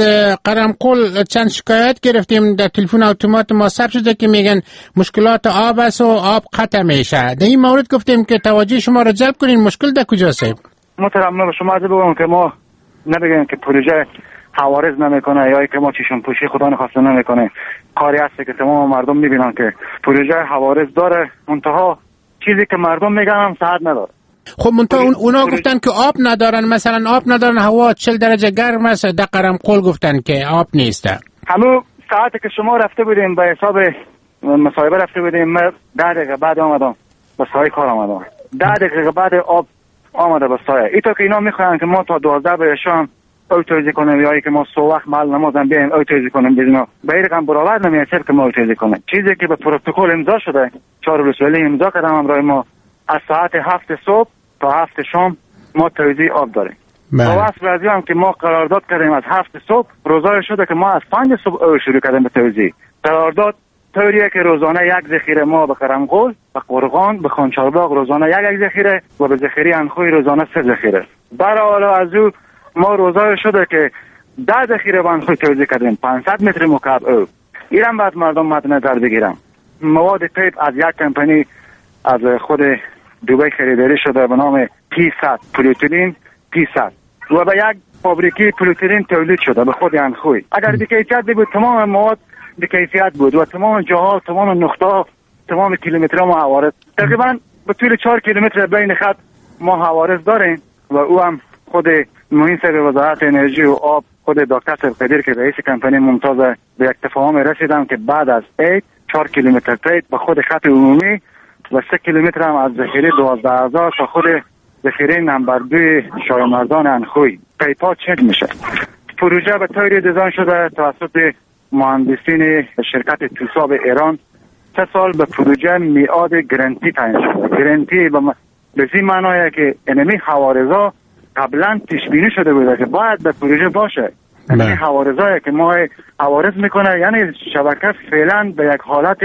قرمقل چند شکایت گرفتیم در تلفن اتومات ما ثبت شده که میگن مشکلات آب است و آب قطع میشه. در این مورد گفتیم که توجه شما را جلب کنین. مشکل در کجاست صاحب؟
محترم، من به شما عرض بگم که ما نبگیم که پروژه حوارز نمیکنه یا که ما چشم پوشی خدا نخواسته نمیکنه. کاری هست که تمام مردم میبینن که پروژه حوارز داره، منتها چیزی که مردم میگن هم صحت نداره.
خب منتها اونا گفتن که آب ندارن، مثلا آب ندارن، هوا 40 درجه گرم است. در قرمقل گفتن که آب نیست.
همون ساعتی که شما رفته بودیم به حساب مصاحبه رفته بودیم، من 10 دقیقه بعد آمدم به سایه کار آمدم. 10 دقیقه بعد آب آمده به سایه. ایتا که اینا میخواین که ما تا 12 به شام اوتوریزی کنیم یا که ما صبح وقت محل نمازم بیایم اوتوریزی کنیم، بدون به این رقم برابر نمیشه که ما اوتوریزی کنیم. چیزی که به پروتکل امضا شده، 4 ولسوالی امضا کردم همراه ما، از ساعت 7 صبح تا 7 شام ما توزیع آب داریم. با وصف رضی هم که ما قرارداد کردیم از 7 صبح، روزای شده که ما از 5 صبح او شروع کردیم به توزیع. قرارداد طوریه که روزانه یک ذخیره ما به قرمقل، به قرغان، به خانچارباغ روزانه یک ذخیره و به ذخیره انخوی روزانه 3 ذخیره. برای از او ما روزای شده که 10 ذخیره به انخوی توزیع کردیم، 500 متر مکعب او. اینم بعد مردم مد نظر بگیرم. مواد پیپ از یک کمپانی از خود دوبای خریداری شده به نام P100 پلیتیلین P100 و به یک فابریکی پلیتیلین تولید شده به خود انخوی. اگر بی‌کیفیت بود تمام مواد بی‌کیفیت بود و تمام جاها، تمام نقطه‌ها، تمام کیلومترها ما حوارز تقریبا به طول 4 کیلومتر بین خط ما حوارز داریم و او هم خود معین صاحب وزارت انرژی و آب، خود دکتر صاحب قدیر که رئیس کمپانی ممتاز به یک تفاهم رسیدن که بعد از 4 کیلومتر پیپ به خود خط عمومی و 3 کیلومتر هم از ذخیره 12000 تا خود ذخیره نمبر 2 شایمردان انخوی پیپا چک میشه. پروژه به طوری دیزاین شده توسط مهندسین شرکت توساب ایران. 3 سال به پروژه میعاد گرانتی تعیین شده. گرانتی به این معنیه که انمی حوارزا قبلا پیش بینی شده بوده که باید به پروژه باشه. یعنی حوارزایی که ما حوارز میکنه، یعنی شبکه فعلا به یک حالت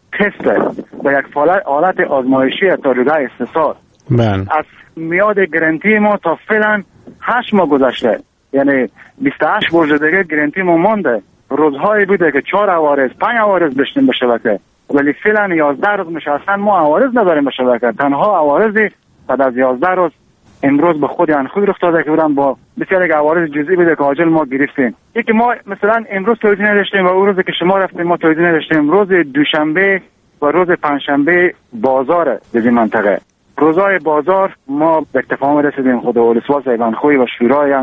تست، به یک حالت آزمایشی تا روز استثار. از میاد گرانتی ما تا فعلا 8 ماه گذشته، یعنی 28 برج دیگه گرانتی ما مونده. روزهایی بوده که 4 حوارز 5 حوارز بشتیم به شبکه، ولی فعلا 11 روز میشه اصلا ما حوارز نداریم به شبکه. تنها حوارزی بعد از 11 روز امروز به خود انخوی رخ داده که بودن با بسیار یک حوارز جزئی بوده که عاجل ما گرفتیم. یکی ما مثلا امروز توزیع نداشتیم و اون روزی که شما رفتیم ما توزیع نداشتیم. روز دوشنبه و روز پنجشنبه بازار در این منطقه، روزای بازار ما به اتفاق رسیدیم خود ولسوالی انخوی و شورای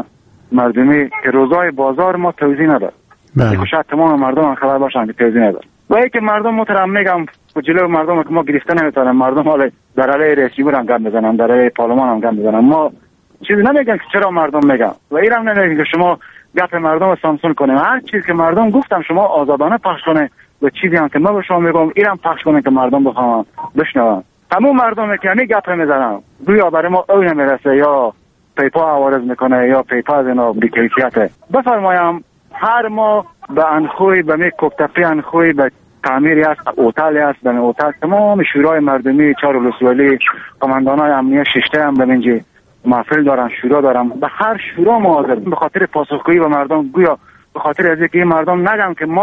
مردمی که روزای بازار ما توزیع نداد. شاید تمام مردم خبر باشن که توزیع نداد. و اینکه مردم محترم میگم جلو مردم که ما گرفته نمیتونن، مردم حالا در علیه رئیس جمهور هم گپ بزنن، در علیه پارلمان هم گپ بزنن. ما چیزی نمیگن که چرا مردم میگن و اینم نمیگن که شما گپ مردم سانسور کنیم. هر چیز که مردم گفتم شما آزادانه پخش کنه و چیزی هم که ما به شما میگم اینم پخش کنه که مردم بفهمن بشنون. همون مردم که همین گپ میزنن گویا برای ما او نمیرسه یا پیپا عوارض میکنه یا پیپا از اینا بی‌کیفیته. بفرمایم هر ما به انخوی به می کوکتپی انخوی به تعمیری است، هتلی است، در هتل تمام شورای مردمی 4 ولسوالی قماندانای امنیت 6 هم ببینید محفل دارن، شورا دارن. به هر شورا ما حاضر به خاطر پاسخگویی به مردم، گویا به خاطر از اینکه مردم نگن که ما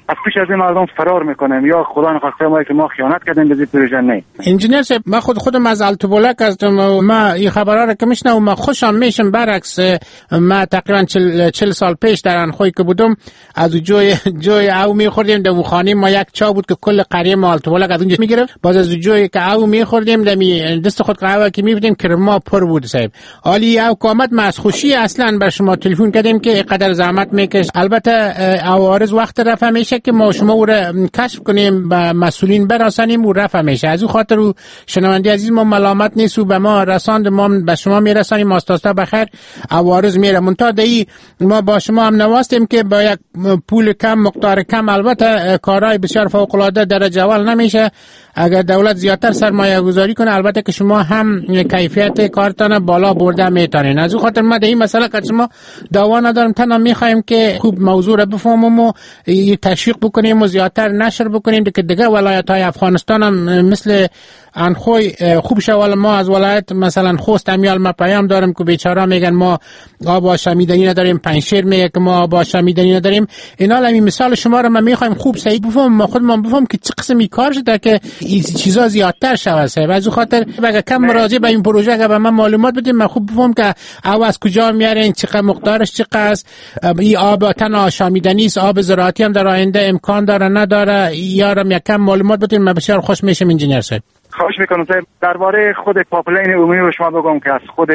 از پیش از این مردم فرار میکنیم یا خدا نخواسته ما که ما خیانت کردیم به پروژه. نه
انجینیر صاحب، ما خودم از التوبولک هستم، ما این خبرها رو که میشنم و ما خوشم میشم. برعکس ما تقریبا 40 سال پیش در انخوی که بودم از جوی او میخوردیم در خانه ما یک چا بود که کل قریه ما التوبولک از اونجا میگرفت. باز از جوی که او میخوردیم در دست خود قهوه که میبودیم کرما پر بود صاحب. حالی او قامت ما از خوشی اصلا بر شما تلفن کردیم که قدر زحمت میکش. البته عوارض وقت رفع میشه که ما شما او را کشف کنیم به مسئولین برسانیم و رفع میشه. از اون خاطر شنونده عزیز ما ملامت نیست و به ما رساند، ما به شما میرسانیم. استاد بخیر عوارض میره منتها دایی ما با شما هم نواستیم که با یک پول کم مقدار کم البته کارهای بسیار فوق العاده درجه اول نمیشه. اگر دولت زیادتر سرمایه گذاری کنه البته که شما هم کیفیت کارتان بالا برده میتونین. از اون خاطر ما در این مسئله که شما دعوا ندارم، تنها میخوایم که خوب موضوع را بفهمیم و تشویق بکنیم و زیادتر نشر بکنیم که دیگه ولایت های افغانستان هم مثل انخوی خوب شوال. ما از ولایت مثلا خوست امیال ما پیام دارم که بیچاره میگن ما آب آشامیدنی نداریم، پنجشیر میگه که ما آب آشامیدنی نداریم. اینا همین مثال شما رو ما میخوایم خوب صحیح بفهمیم، ما خودمون بفهمیم که چه قسمی کار شده که این چیزا زیادتر شود. و از خاطر اگه کم مراجعه به این پروژه اگه به من معلومات بدیم من خوب بفهمم که او از کجا میارین، چقدر مقدارش چقدر است. این آب تنها آشامیدنی است، آب زراعتی هم در آینده امکان داره نداره، یارم یکم معلومات بدین. من بسیار خوش میشم انجینیر صاحب.
خواهش میکنم درباره خود پاپلین عمومی رو شما بگم که از خود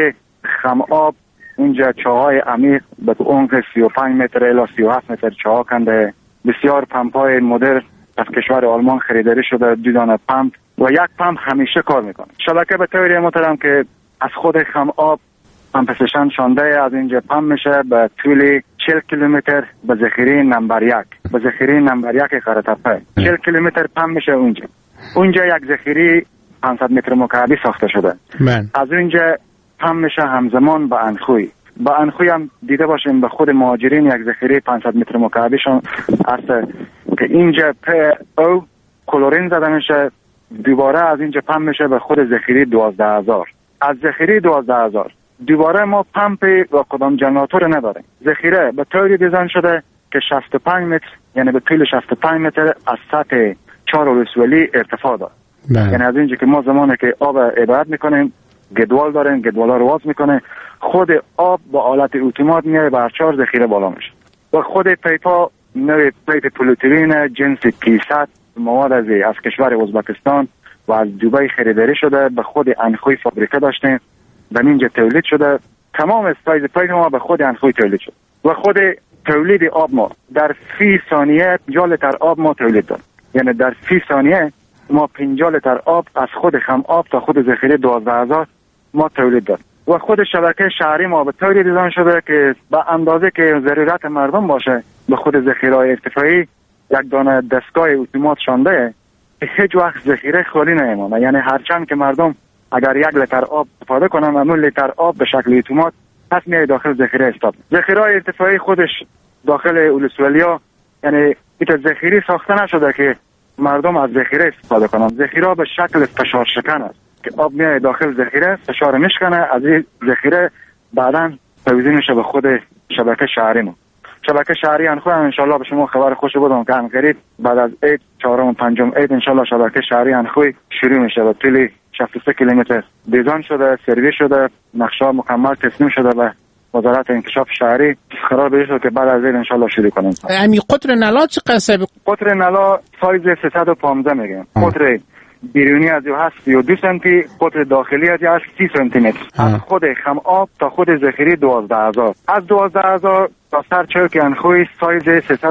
خمآب اونجا چاهای عمیق به عمق 35 متر الی 37 متر چاه کنده. بسیار پمپای مدرن از کشور آلمان خریداری شده، 2 دانه پمپ و یک پمپ همیشه کار میکنه. شبکه به طوری محترم که از خود خمآب پمپ استیشن شانده از اینجا پمپ میشه به طول 40 کیلومتر به ذخیره نمبر 1 به ذخیره نمبر 1 قره‌تپه 40 کیلومتر پمپ میشه اونجا یک ذخیره 500 متر مکعبی ساخته شده. از اونجا پمپ میشه همزمان به انخوی. با انخوی هم دیده باشیم به خود مهاجرین یک ذخیره 500 متر مکعبیشون است که اینجا او کلورین زده میشه، دوباره از اینجا پمپ میشه به خود ذخیره 12000. از ذخیره 12000 دوباره ما پمپ و کدام جنراتور نداریم. ذخیره به طوری دیزاین شده که 65 متر یعنی به طول 65 متر از سطح 4 ولسوالی ارتفاع داره. یعنی از اینجا که ما زمانی که آب عبادت میکنیم گدوال داریم، گدوالا رو واز میکنه، خود آب با آلت اتومات میاره بر 4 ذخیره بالا میشه. و خود پیپا نوع پیپ پلوترین جنس P100 مواد از کشور ازبکستان و از دبی خریداری شده، به خود انخوی فابریکه داشتیم و اینجا تولید شده. تمام استایز پیپ ما به خود انخوی تولید شد و خود تولید آب ما در 30 ثانیه 50 لیتر آب ما تولید داد. یعنی در 30 ثانیه ما 50 لیتر آب از خود خمآب تا خود ذخیره 12000 ما تولید داد. و خود شبکه شهری ما به طوری دیزاین شده که به اندازه که ضرورت مردم باشه به خود ذخیره‌های ارتفاعی یک دانه دستگاه اتومات شانده که هیچ وقت ذخیره خالی نمیمونه. یعنی هرچند که مردم اگر 1 لیتر آب استفاده کنن، اون لیتر آب به شکل اتومات پس میاد داخل ذخیره استاد. ذخیره‌های ارتفاعی خودش داخل اولسوالیا یعنی این ذخیره ساخته نشده که مردم از ذخیره استفاده کنن. ذخیره به شکل فشار شکن است که آب میاد داخل ذخیره، فشار میشکنه، از این ذخیره بعداً توزیع میشه به خود شبکه شهری ما. شبکه شهری انخوی ان شاء الله به شما خبر خوش بدم که قریب بعد از عید 4 و 5 عید ان شاء الله شبکه شهری انخوی شروع میشه و طول 63 کیلومتر دیزاین شده، سرویس شده، نقشه مکمل تسلیم شده به وزارت انکشاف شهری. قرار بشه که بعد از این ان شاء الله شروع کنیم.
امی قطر نلا چقدر؟
قطر نلا سایز 315 میگیم. قطر بیرونی از او هست 32 سانتی، قطر داخلی از او هست 30 سانتی متر. از خود خمآب تا خود ذخیره 12000. از 12000 تا سر چوک انخوی سایز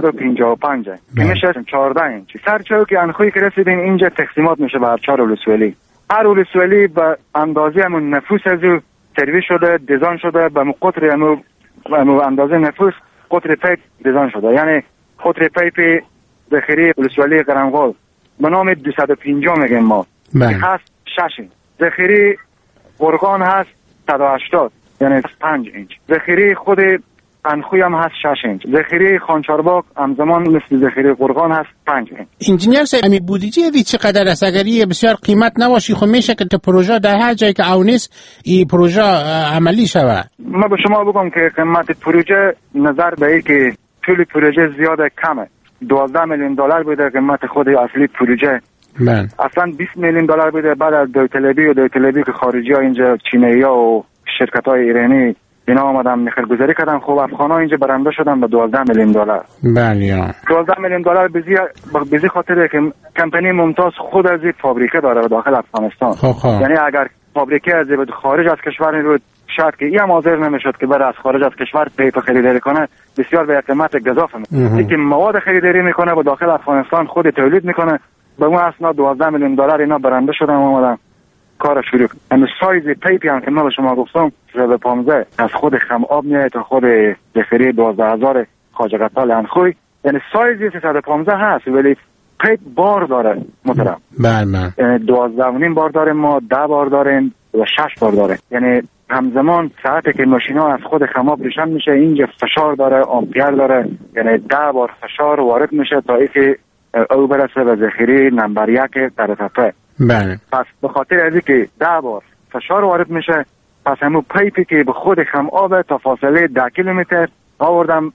355 که میشه 14 اینچ. سر چوک انخوی که رسیدیم اینجا تقسیمات میشه بر 4 ولسوالی. هر ولسوالی به اندازه همون نفوس از او سرویس شده، دیزاین شده به قطر همون اندازه نفوس قطر پیپ دیزاین شده. یعنی قطر پیپ ذخیره ولسوالی قرنقال به نام 250 میگیم ما که هست 6 اینچ. ذخیره قرغان هست 180 یعنی 5 اینچ. ذخیره خود انخوی هم هست 6 اینچ. ذخیره خانچارباغ همزمان مثل ذخیره قرغان هست 5 اینچ.
انجینیر صاحب امی بودجه دی چقدر است؟ اگر یه بسیار قیمت نباشی خب میشه که پروژه در هر جایی که او نیست این پروژه عملی شود.
ما به شما بگم که قیمت پروژه نظر به ای که طول پروژه زیاده کمه 12 میلیون دلار بوده قیمت خود اصلی پروژه. اصلا 20 میلیون دلار بوده. بعد از دویطلبی که خارجی ها اینجا چینی ها و شرکت های ایرانی اینا آمدن میخرگذاری کردن. خب افغان ها اینجا برنده شدن به 12 میلیون دلار.
بله
12 میلیون دلار بزی خاطره که کمپانی ممتاز خود از این فابریکه داره داخل افغانستان. یعنی اگر فابریکه از خارج از کشور رو شاید که این هم حاضر نمیشد که بره از خارج از کشور پیپ خریداری کنه، بسیار به قیمت گزافه. اینکه مواد خریداری میکنه و داخل افغانستان خود تولید میکنه، به اون اساس 12 میلیون دلار اینا برنده شدن اومدن کار شروع. یعنی سایز پیپی هم که من به شما گفتم 15 از خود خم آب میاد تا خود ذخیره 12000 خواجه قتال انخوی، یعنی سایز 315 هست ولی پیپ بار داره محترم.
بله
یعنی 12.5 بار داره، ما 10 بار داریم و 6 بار داره. یعنی همزمان ساعتی که ماشینا از خود خماب روشن میشه اینجا فشار داره، آمپیر داره، یعنی 10 بار فشار وارد میشه تا اینکه او برسه به ذخیره نمبر 1 در تپه.
بله.
پس به خاطر از اینکه 10 بار فشار وارد میشه، پس همون پیپی که به خود خماب تا فاصله 10 کیلومتر آوردم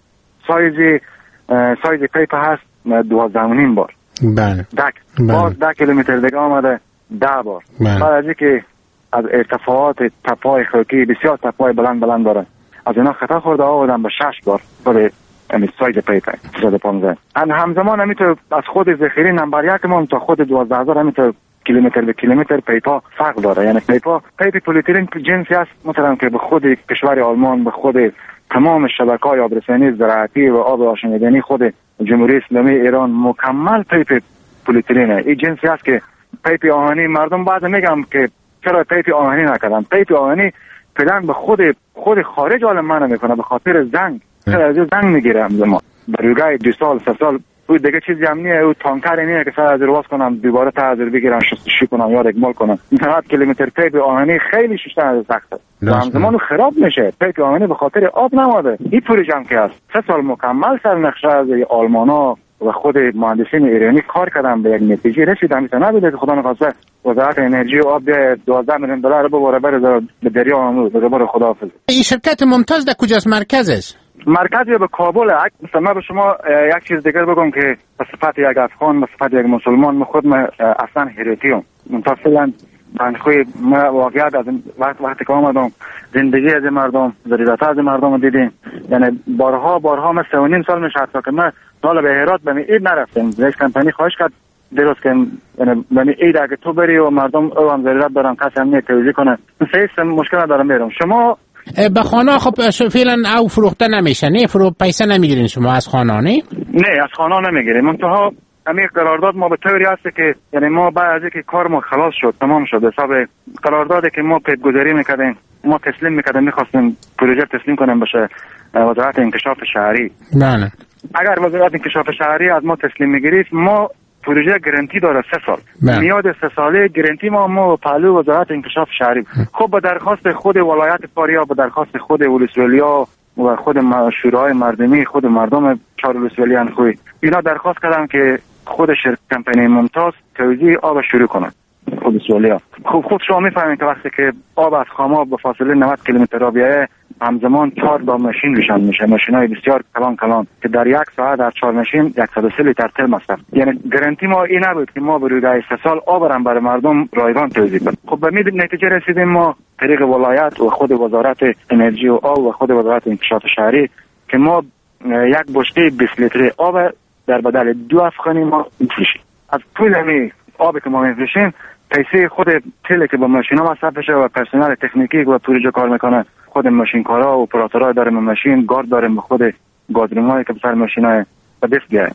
سایز پیپ هست 12.5 بار.
بله.
10 کیلومتر دیگه آمده 10 بار. بعد از اینکه از ارتفاعات تپه‌های خاکی بسیار تپه‌های بلند داره، از اینا خطا خورده آوردن به 6 بار خود سایز پیپ 315. همزمان همینطور از خود ذخیره نمبر 1 ما تا خود 12000 همینطور کیلومتر به کیلومتر پیپا فرق داره. یعنی پیپ پلیترین جنسی است مثلا که به خود کشور آلمان، به خود تمام شبکه‌های آبرسانی زراعتی و آب آشامیدنی خود جمهوری اسلامی ایران مکمل پیپ پلیترینه. این جنسی است که پیپ آهنی مردم بعد میگم که چرا پیپ آهنی نکردن. پیپ آهنی پلن به خود خارج آلمان میکنه به خاطر زنگ. چرا از زنگ میگیره همزمان بروگای 2 سال 3 سال او دیگه چیزی هم نیه، او تانکر نیه که سر از رواز کنم دوباره تحضر بگیرم شستشویی کنم یا اکمال کنم. 90 کیلومتر پیپ آهنی خیلی ششتن از سخته و همزمان خراب میشه. پیپ آهنی به خاطر آب نماده. این پروژه هم که هست 3 سال مکمل سر نقشه از آلمانا و خود مهندسین ایرانی کار کردن به یک نتیجه رسیدن. میتونه نبوده که خدا نخواسته وزارت انرژی و آب بیاید 12 میلیون دلار ببره بره به دریا آموز به خداحافظ.
این شرکت ممتاز در کجاست مرکزش؟
مرکزی به کابل. مثلا به شما یک چیز دیگر بگم که به صفت یک افغان، به صفت یک مسلمان، من خود اصلا هریتیم. منتفلا بنخوی ما واقعیت از وقتی که آمدم زندگی از مردم، ضرورت از مردم دیدیم. یعنی بارها ما 3.5 سال میشه حتی که ما سال به هرات به عید نرفتیم. یک کمپانی خواهش کرد درست که یعنی به عید اگه تو بری و مردم او هم ضرورت دارن کسی هم توزیع کنه سیست مشکل ندارم میرم. شما
به خانه خب فعلا او فروخته نمیشه نه؟ پیسه نمیگیرین شما از خانه نه
از خانه نمیگیریم. منتها همین قرارداد ما به طوری هست که یعنی ما بعد از اینکه کار ما خلاص شد تمام شد حساب قراردادی که ما پیپ گذاری میکردیم ما تسلیم میکردیم میخواستیم پروژه تسلیم کنیم بشه وزارت انکشاف شهری.
بله.
اگر وزارت انکشاف شهری از ما تسلیم میگیرید ما پروژه گارانتی داره 3 سال. میاد 3 ساله گارانتی ما پهلو وزارت انکشاف شهری. خب به درخواست خود ولایت فاریاب، به درخواست خود ولسوالی‌ها و خود شورای مردمی، خود مردم 4 ولسوالی انخوی اینا درخواست کردن که خود شرکت کمپانی ممتاز توزیع آب شروع کنه. خود ولسوالی‌ها خود شما میفهمید که وقتی که آب از خاماب به فاصله 90 کیلومتر را بیایه همزمان 4 تا ماشین روشن میشه، ماشینای بسیار کلان که در 1 ساعت در 4 ماشین 130 لیتر تل مصرف. یعنی گارانتی ما این نبود که ما بروی 3 سال آب را برای مردم رایگان توزیع کنیم. خب به نتیجه رسیدیم ما طریق ولایت و خود وزارت انرژی و آب و خود وزارت انکشاف شهری که ما یک بشکه 20 لیتر آب در بدل 2 افغانی ما میفروشیم. از پول همین آبی که ما میفروشیم پیسه خود تل که با ماشینا مصرف بشه و پرسنل تکنیکی که با پروژه کار میکنه، خود ماشین کارا و اپراتورها داریم ماشین گارد داریم، خود گازرومایی که سر ماشینای به دست بیاره.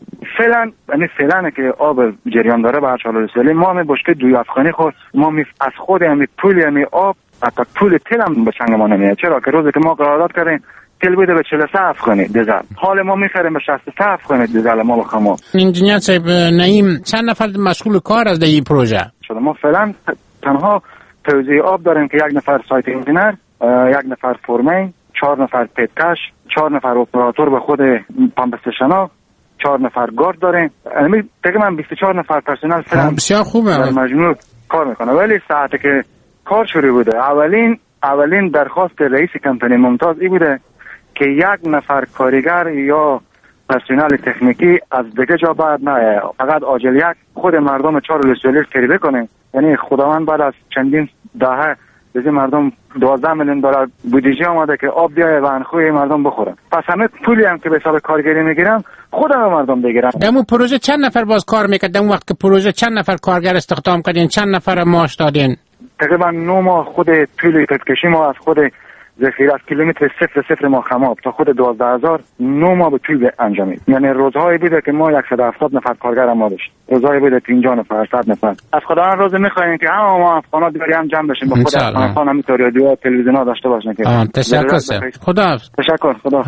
فعلا که آب جریان داره به هر چاله رسولی ما می بشکه 2 افغانی خود ما از خود همین پول همین آب حتی پول تل هم به چنگ ما نمیاد. چرا که روزی که ما قرارداد کردیم تل بوده به 43 افغانی دیزل، حال ما میخریم به 63 افغانی دیزل ما بخمو.
انجینیر صاحب نعیم چند نفر مشغول کار از این پروژه
شده؟ ما فعلا تنها توزیع آب داریم که 1 نفر سایت انجینیر، 1 نفر فورمن، 4 نفر پیپکش، 4 نفر اپراتور به خود پامپ استیشنا، 4 نفر گارد داریم. یعنی تقریبا 24 نفر پرسنل فعلا
بسیار خوبه
در مجموع کار میکنه. ولی ساعتی که کار شروع بوده اولین درخواست رئیس کمپانی ممتاز ای بوده که 1 نفر کارگر یا پرسنل تکنیکی از دیگه جا باید نه، فقط عاجلیت خود مردم 4 ولسوالی فریبه کنه. یعنی خداوند بعد از چندین دهه از مردم 12 میلیون دلار بودجه آماده که آب بیایه و انخوی مردم بخورن. پس همه پولی هم که به حساب کارگری میگیرن خودم مردم بگیرن.
دمو پروژه چند نفر باز کار میکرد؟ دمو وقت که پروژه چند نفر کارگر استخدام کردین؟ چند نفر معاش دادین؟
تقریبا 9 ماه خود طول پدکشی ما از خود ذخیره از کیلومتر 0 ما خماب تا خود 12,000 9 ماه به طول انجامید. یعنی روزهایی بوده که ما 170 نفر کارگر ما داشت، روزهایی بوده 50 نفر 100 نفر. از خداوند روز میخوایم که همه ما افغانا دیگه هم جمع بشیم، با خود افغانستان هم رادیو تلویزیون‌ها داشته باشیم که
تشکر سر. خدا
تشکر. خدا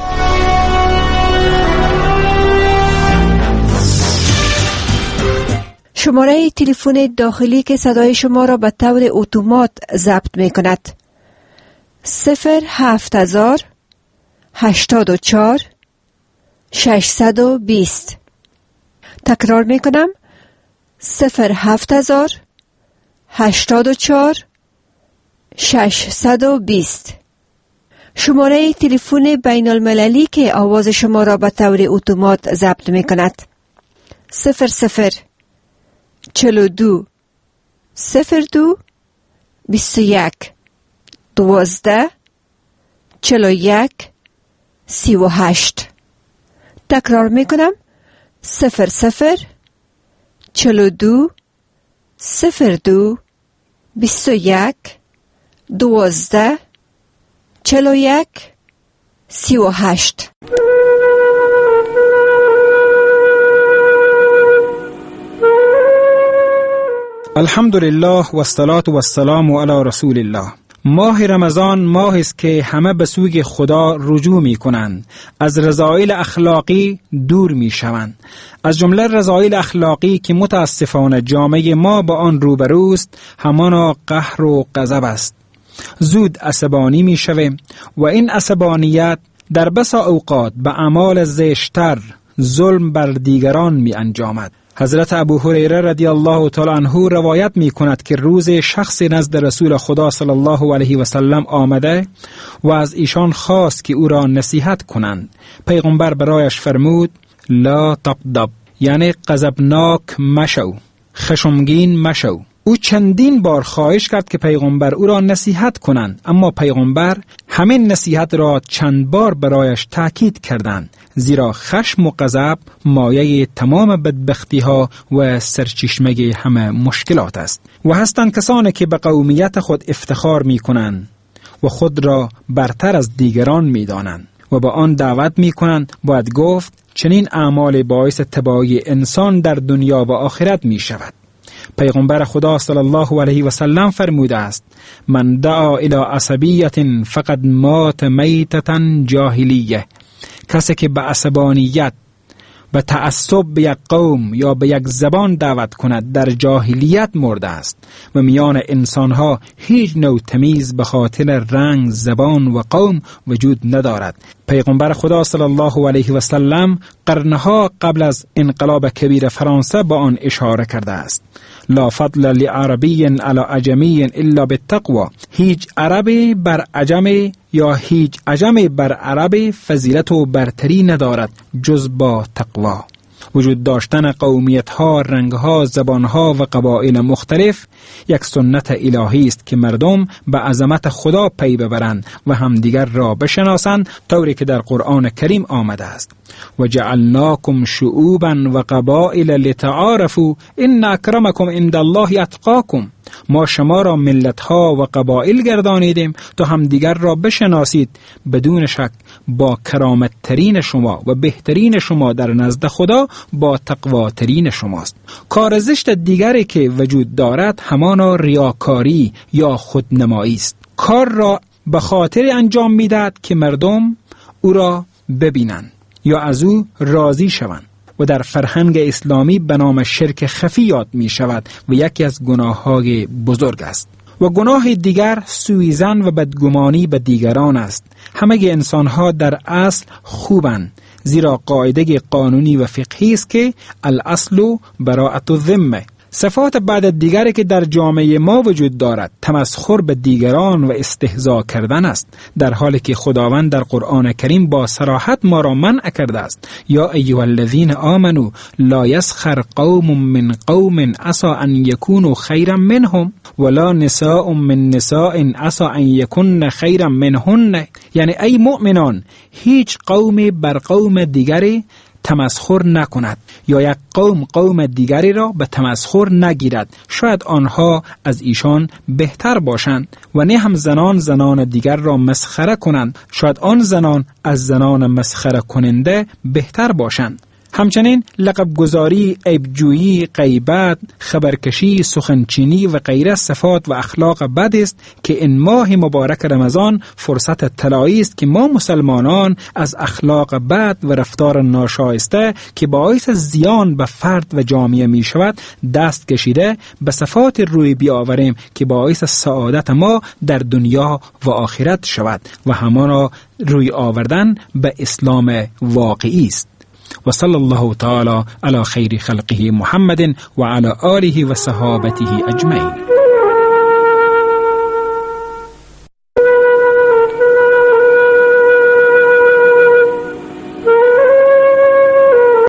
شماره تلفن داخلی که صدای شما را به طور اتومات ضبط می کند 07000 84 620. تکرار می کنم 07000 84 620. شماره تلفن بین المللی که آواز شما را به طور اتومات ضبط می کند 00 42 02 21 12 41 38. تکرار می کنم 00 42 02 21 12 41 38.
الحمدلله و الصلاة و السلام علی رسول الله. ماه رمضان ماه است که همه به سوی خدا رجوع می کنند، از رذایل اخلاقی دور می شوند. از جمله رذایل اخلاقی که متاسفانه جامعه ما با آن روبروست همانا قهر و غضب است. زود عصبانی می شویم و این عصبانیت در بسا اوقات به اعمال زشتر ظلم بر دیگران می انجامد. حضرت ابو هریره رضی الله تعالی عنه روایت می کند که روز شخص نزد رسول خدا صلی الله علیه و سلم آمده و از ایشان خواست که او را نصیحت کنند. پیغمبر برایش فرمود لا تغضب، یعنی غضبناک مشو، خشمگین مشو. او چندین بار خواهش کرد که پیغمبر او را نصیحت کنند، اما پیغمبر همین نصیحت را چند بار برایش تاکید کردند، زیرا خشم و غضب مایه تمام بدبختی ها و سرچشمه همه مشکلات است. و هستند کسانی که به قومیت خود افتخار می کنند و خود را برتر از دیگران می دانند و با آن دعوت می کنند. باید گفت چنین اعمال باعث تباهی انسان در دنیا و آخرت می شود. پیغمبر خدا صلی الله علیه و سلم فرموده است من دعا الی عصبیت فقد مات میتتا جاهلیه. کسی که به عصبانیت و تعصب به یک قوم یا به یک زبان دعوت کند در جاهلیت مرده است و میان انسانها هیچ نوع تمیز به خاطر رنگ، زبان و قوم وجود ندارد. پیغمبر خدا صلی الله علیه و سلم قرنها قبل از انقلاب کبیر فرانسه با آن اشاره کرده است لا فضل لعربی علی عجمی الا بالتقوی. هیچ عربی بر عجمی یا هیچ عجمی بر عربی فضیلت و برتری ندارد جز با تقوا. وجود داشتن قومیت‌ها، رنگ‌ها، زبان‌ها و قبایل مختلف یک سنت الهی است که مردم به عظمت خدا پی ببرند و همدیگر را بشناسند، طوری که در قرآن کریم آمده است و جعلناکم شعوبا و قبائل لتعارفوا ان اکرمکم عند الله اتقاکم. ما شما را ملت‌ها و قبایل گردانیدیم تا همدیگر را بشناسید. بدون شک با کرامت‌ترین شما و بهترین شما در نزد خدا با تقواترین شماست. کار زشت دیگری که وجود دارد همانا ریاکاری یا خودنمایی است. کار را به خاطر انجام می‌دهد که مردم او را ببینند یا از او راضی شوند و در فرهنگ اسلامی به نام شرک خفی یاد می شود و یکی از گناه‌های بزرگ است. و گناه دیگر سوءظن و بدگمانی به دیگران است. همه انسان‌ها در اصل خوبند، زیرا قاعده قانونی و فقهی است که الاصل براءت الذمه، صفات بعد دیگری که در جامعه ما وجود دارد تمسخر به دیگران و استهزاء کردن است، در حالی که خداوند در قرآن کریم با صراحت ما را منع کرده است. یا ایها الذین آمنوا لا یسخر قوم من قوم عسى ان یکونوا خیرا منهم ولا نساء من نساء عسى ان یکن خیرا منهن. یعنی ای مؤمنان، هیچ قومی بر قوم دیگری تمسخر نکند یا یک قوم دیگری را به تمسخر نگیرد، شاید آنها از ایشان بهتر باشند، و نه هم زنان دیگر را مسخره کنند، شاید آن زنان از زنان مسخره کننده بهتر باشند. همچنین لقب گذاری، عیبجویی، غیبت، خبرکشی، سخنچینی و غیره صفات و اخلاق بد است که این ماه مبارک رمضان فرصت طلایی است که ما مسلمانان از اخلاق بد و رفتار ناشایسته که باعث زیان به فرد و جامعه می شود دست کشیده به صفات روی بیاوریم که باعث سعادت ما در دنیا و آخرت شود و همان روی آوردن به اسلام واقعی است. وصلى الله تعالى على خير خلقه محمد وعلى آله وصحابته أجمعين.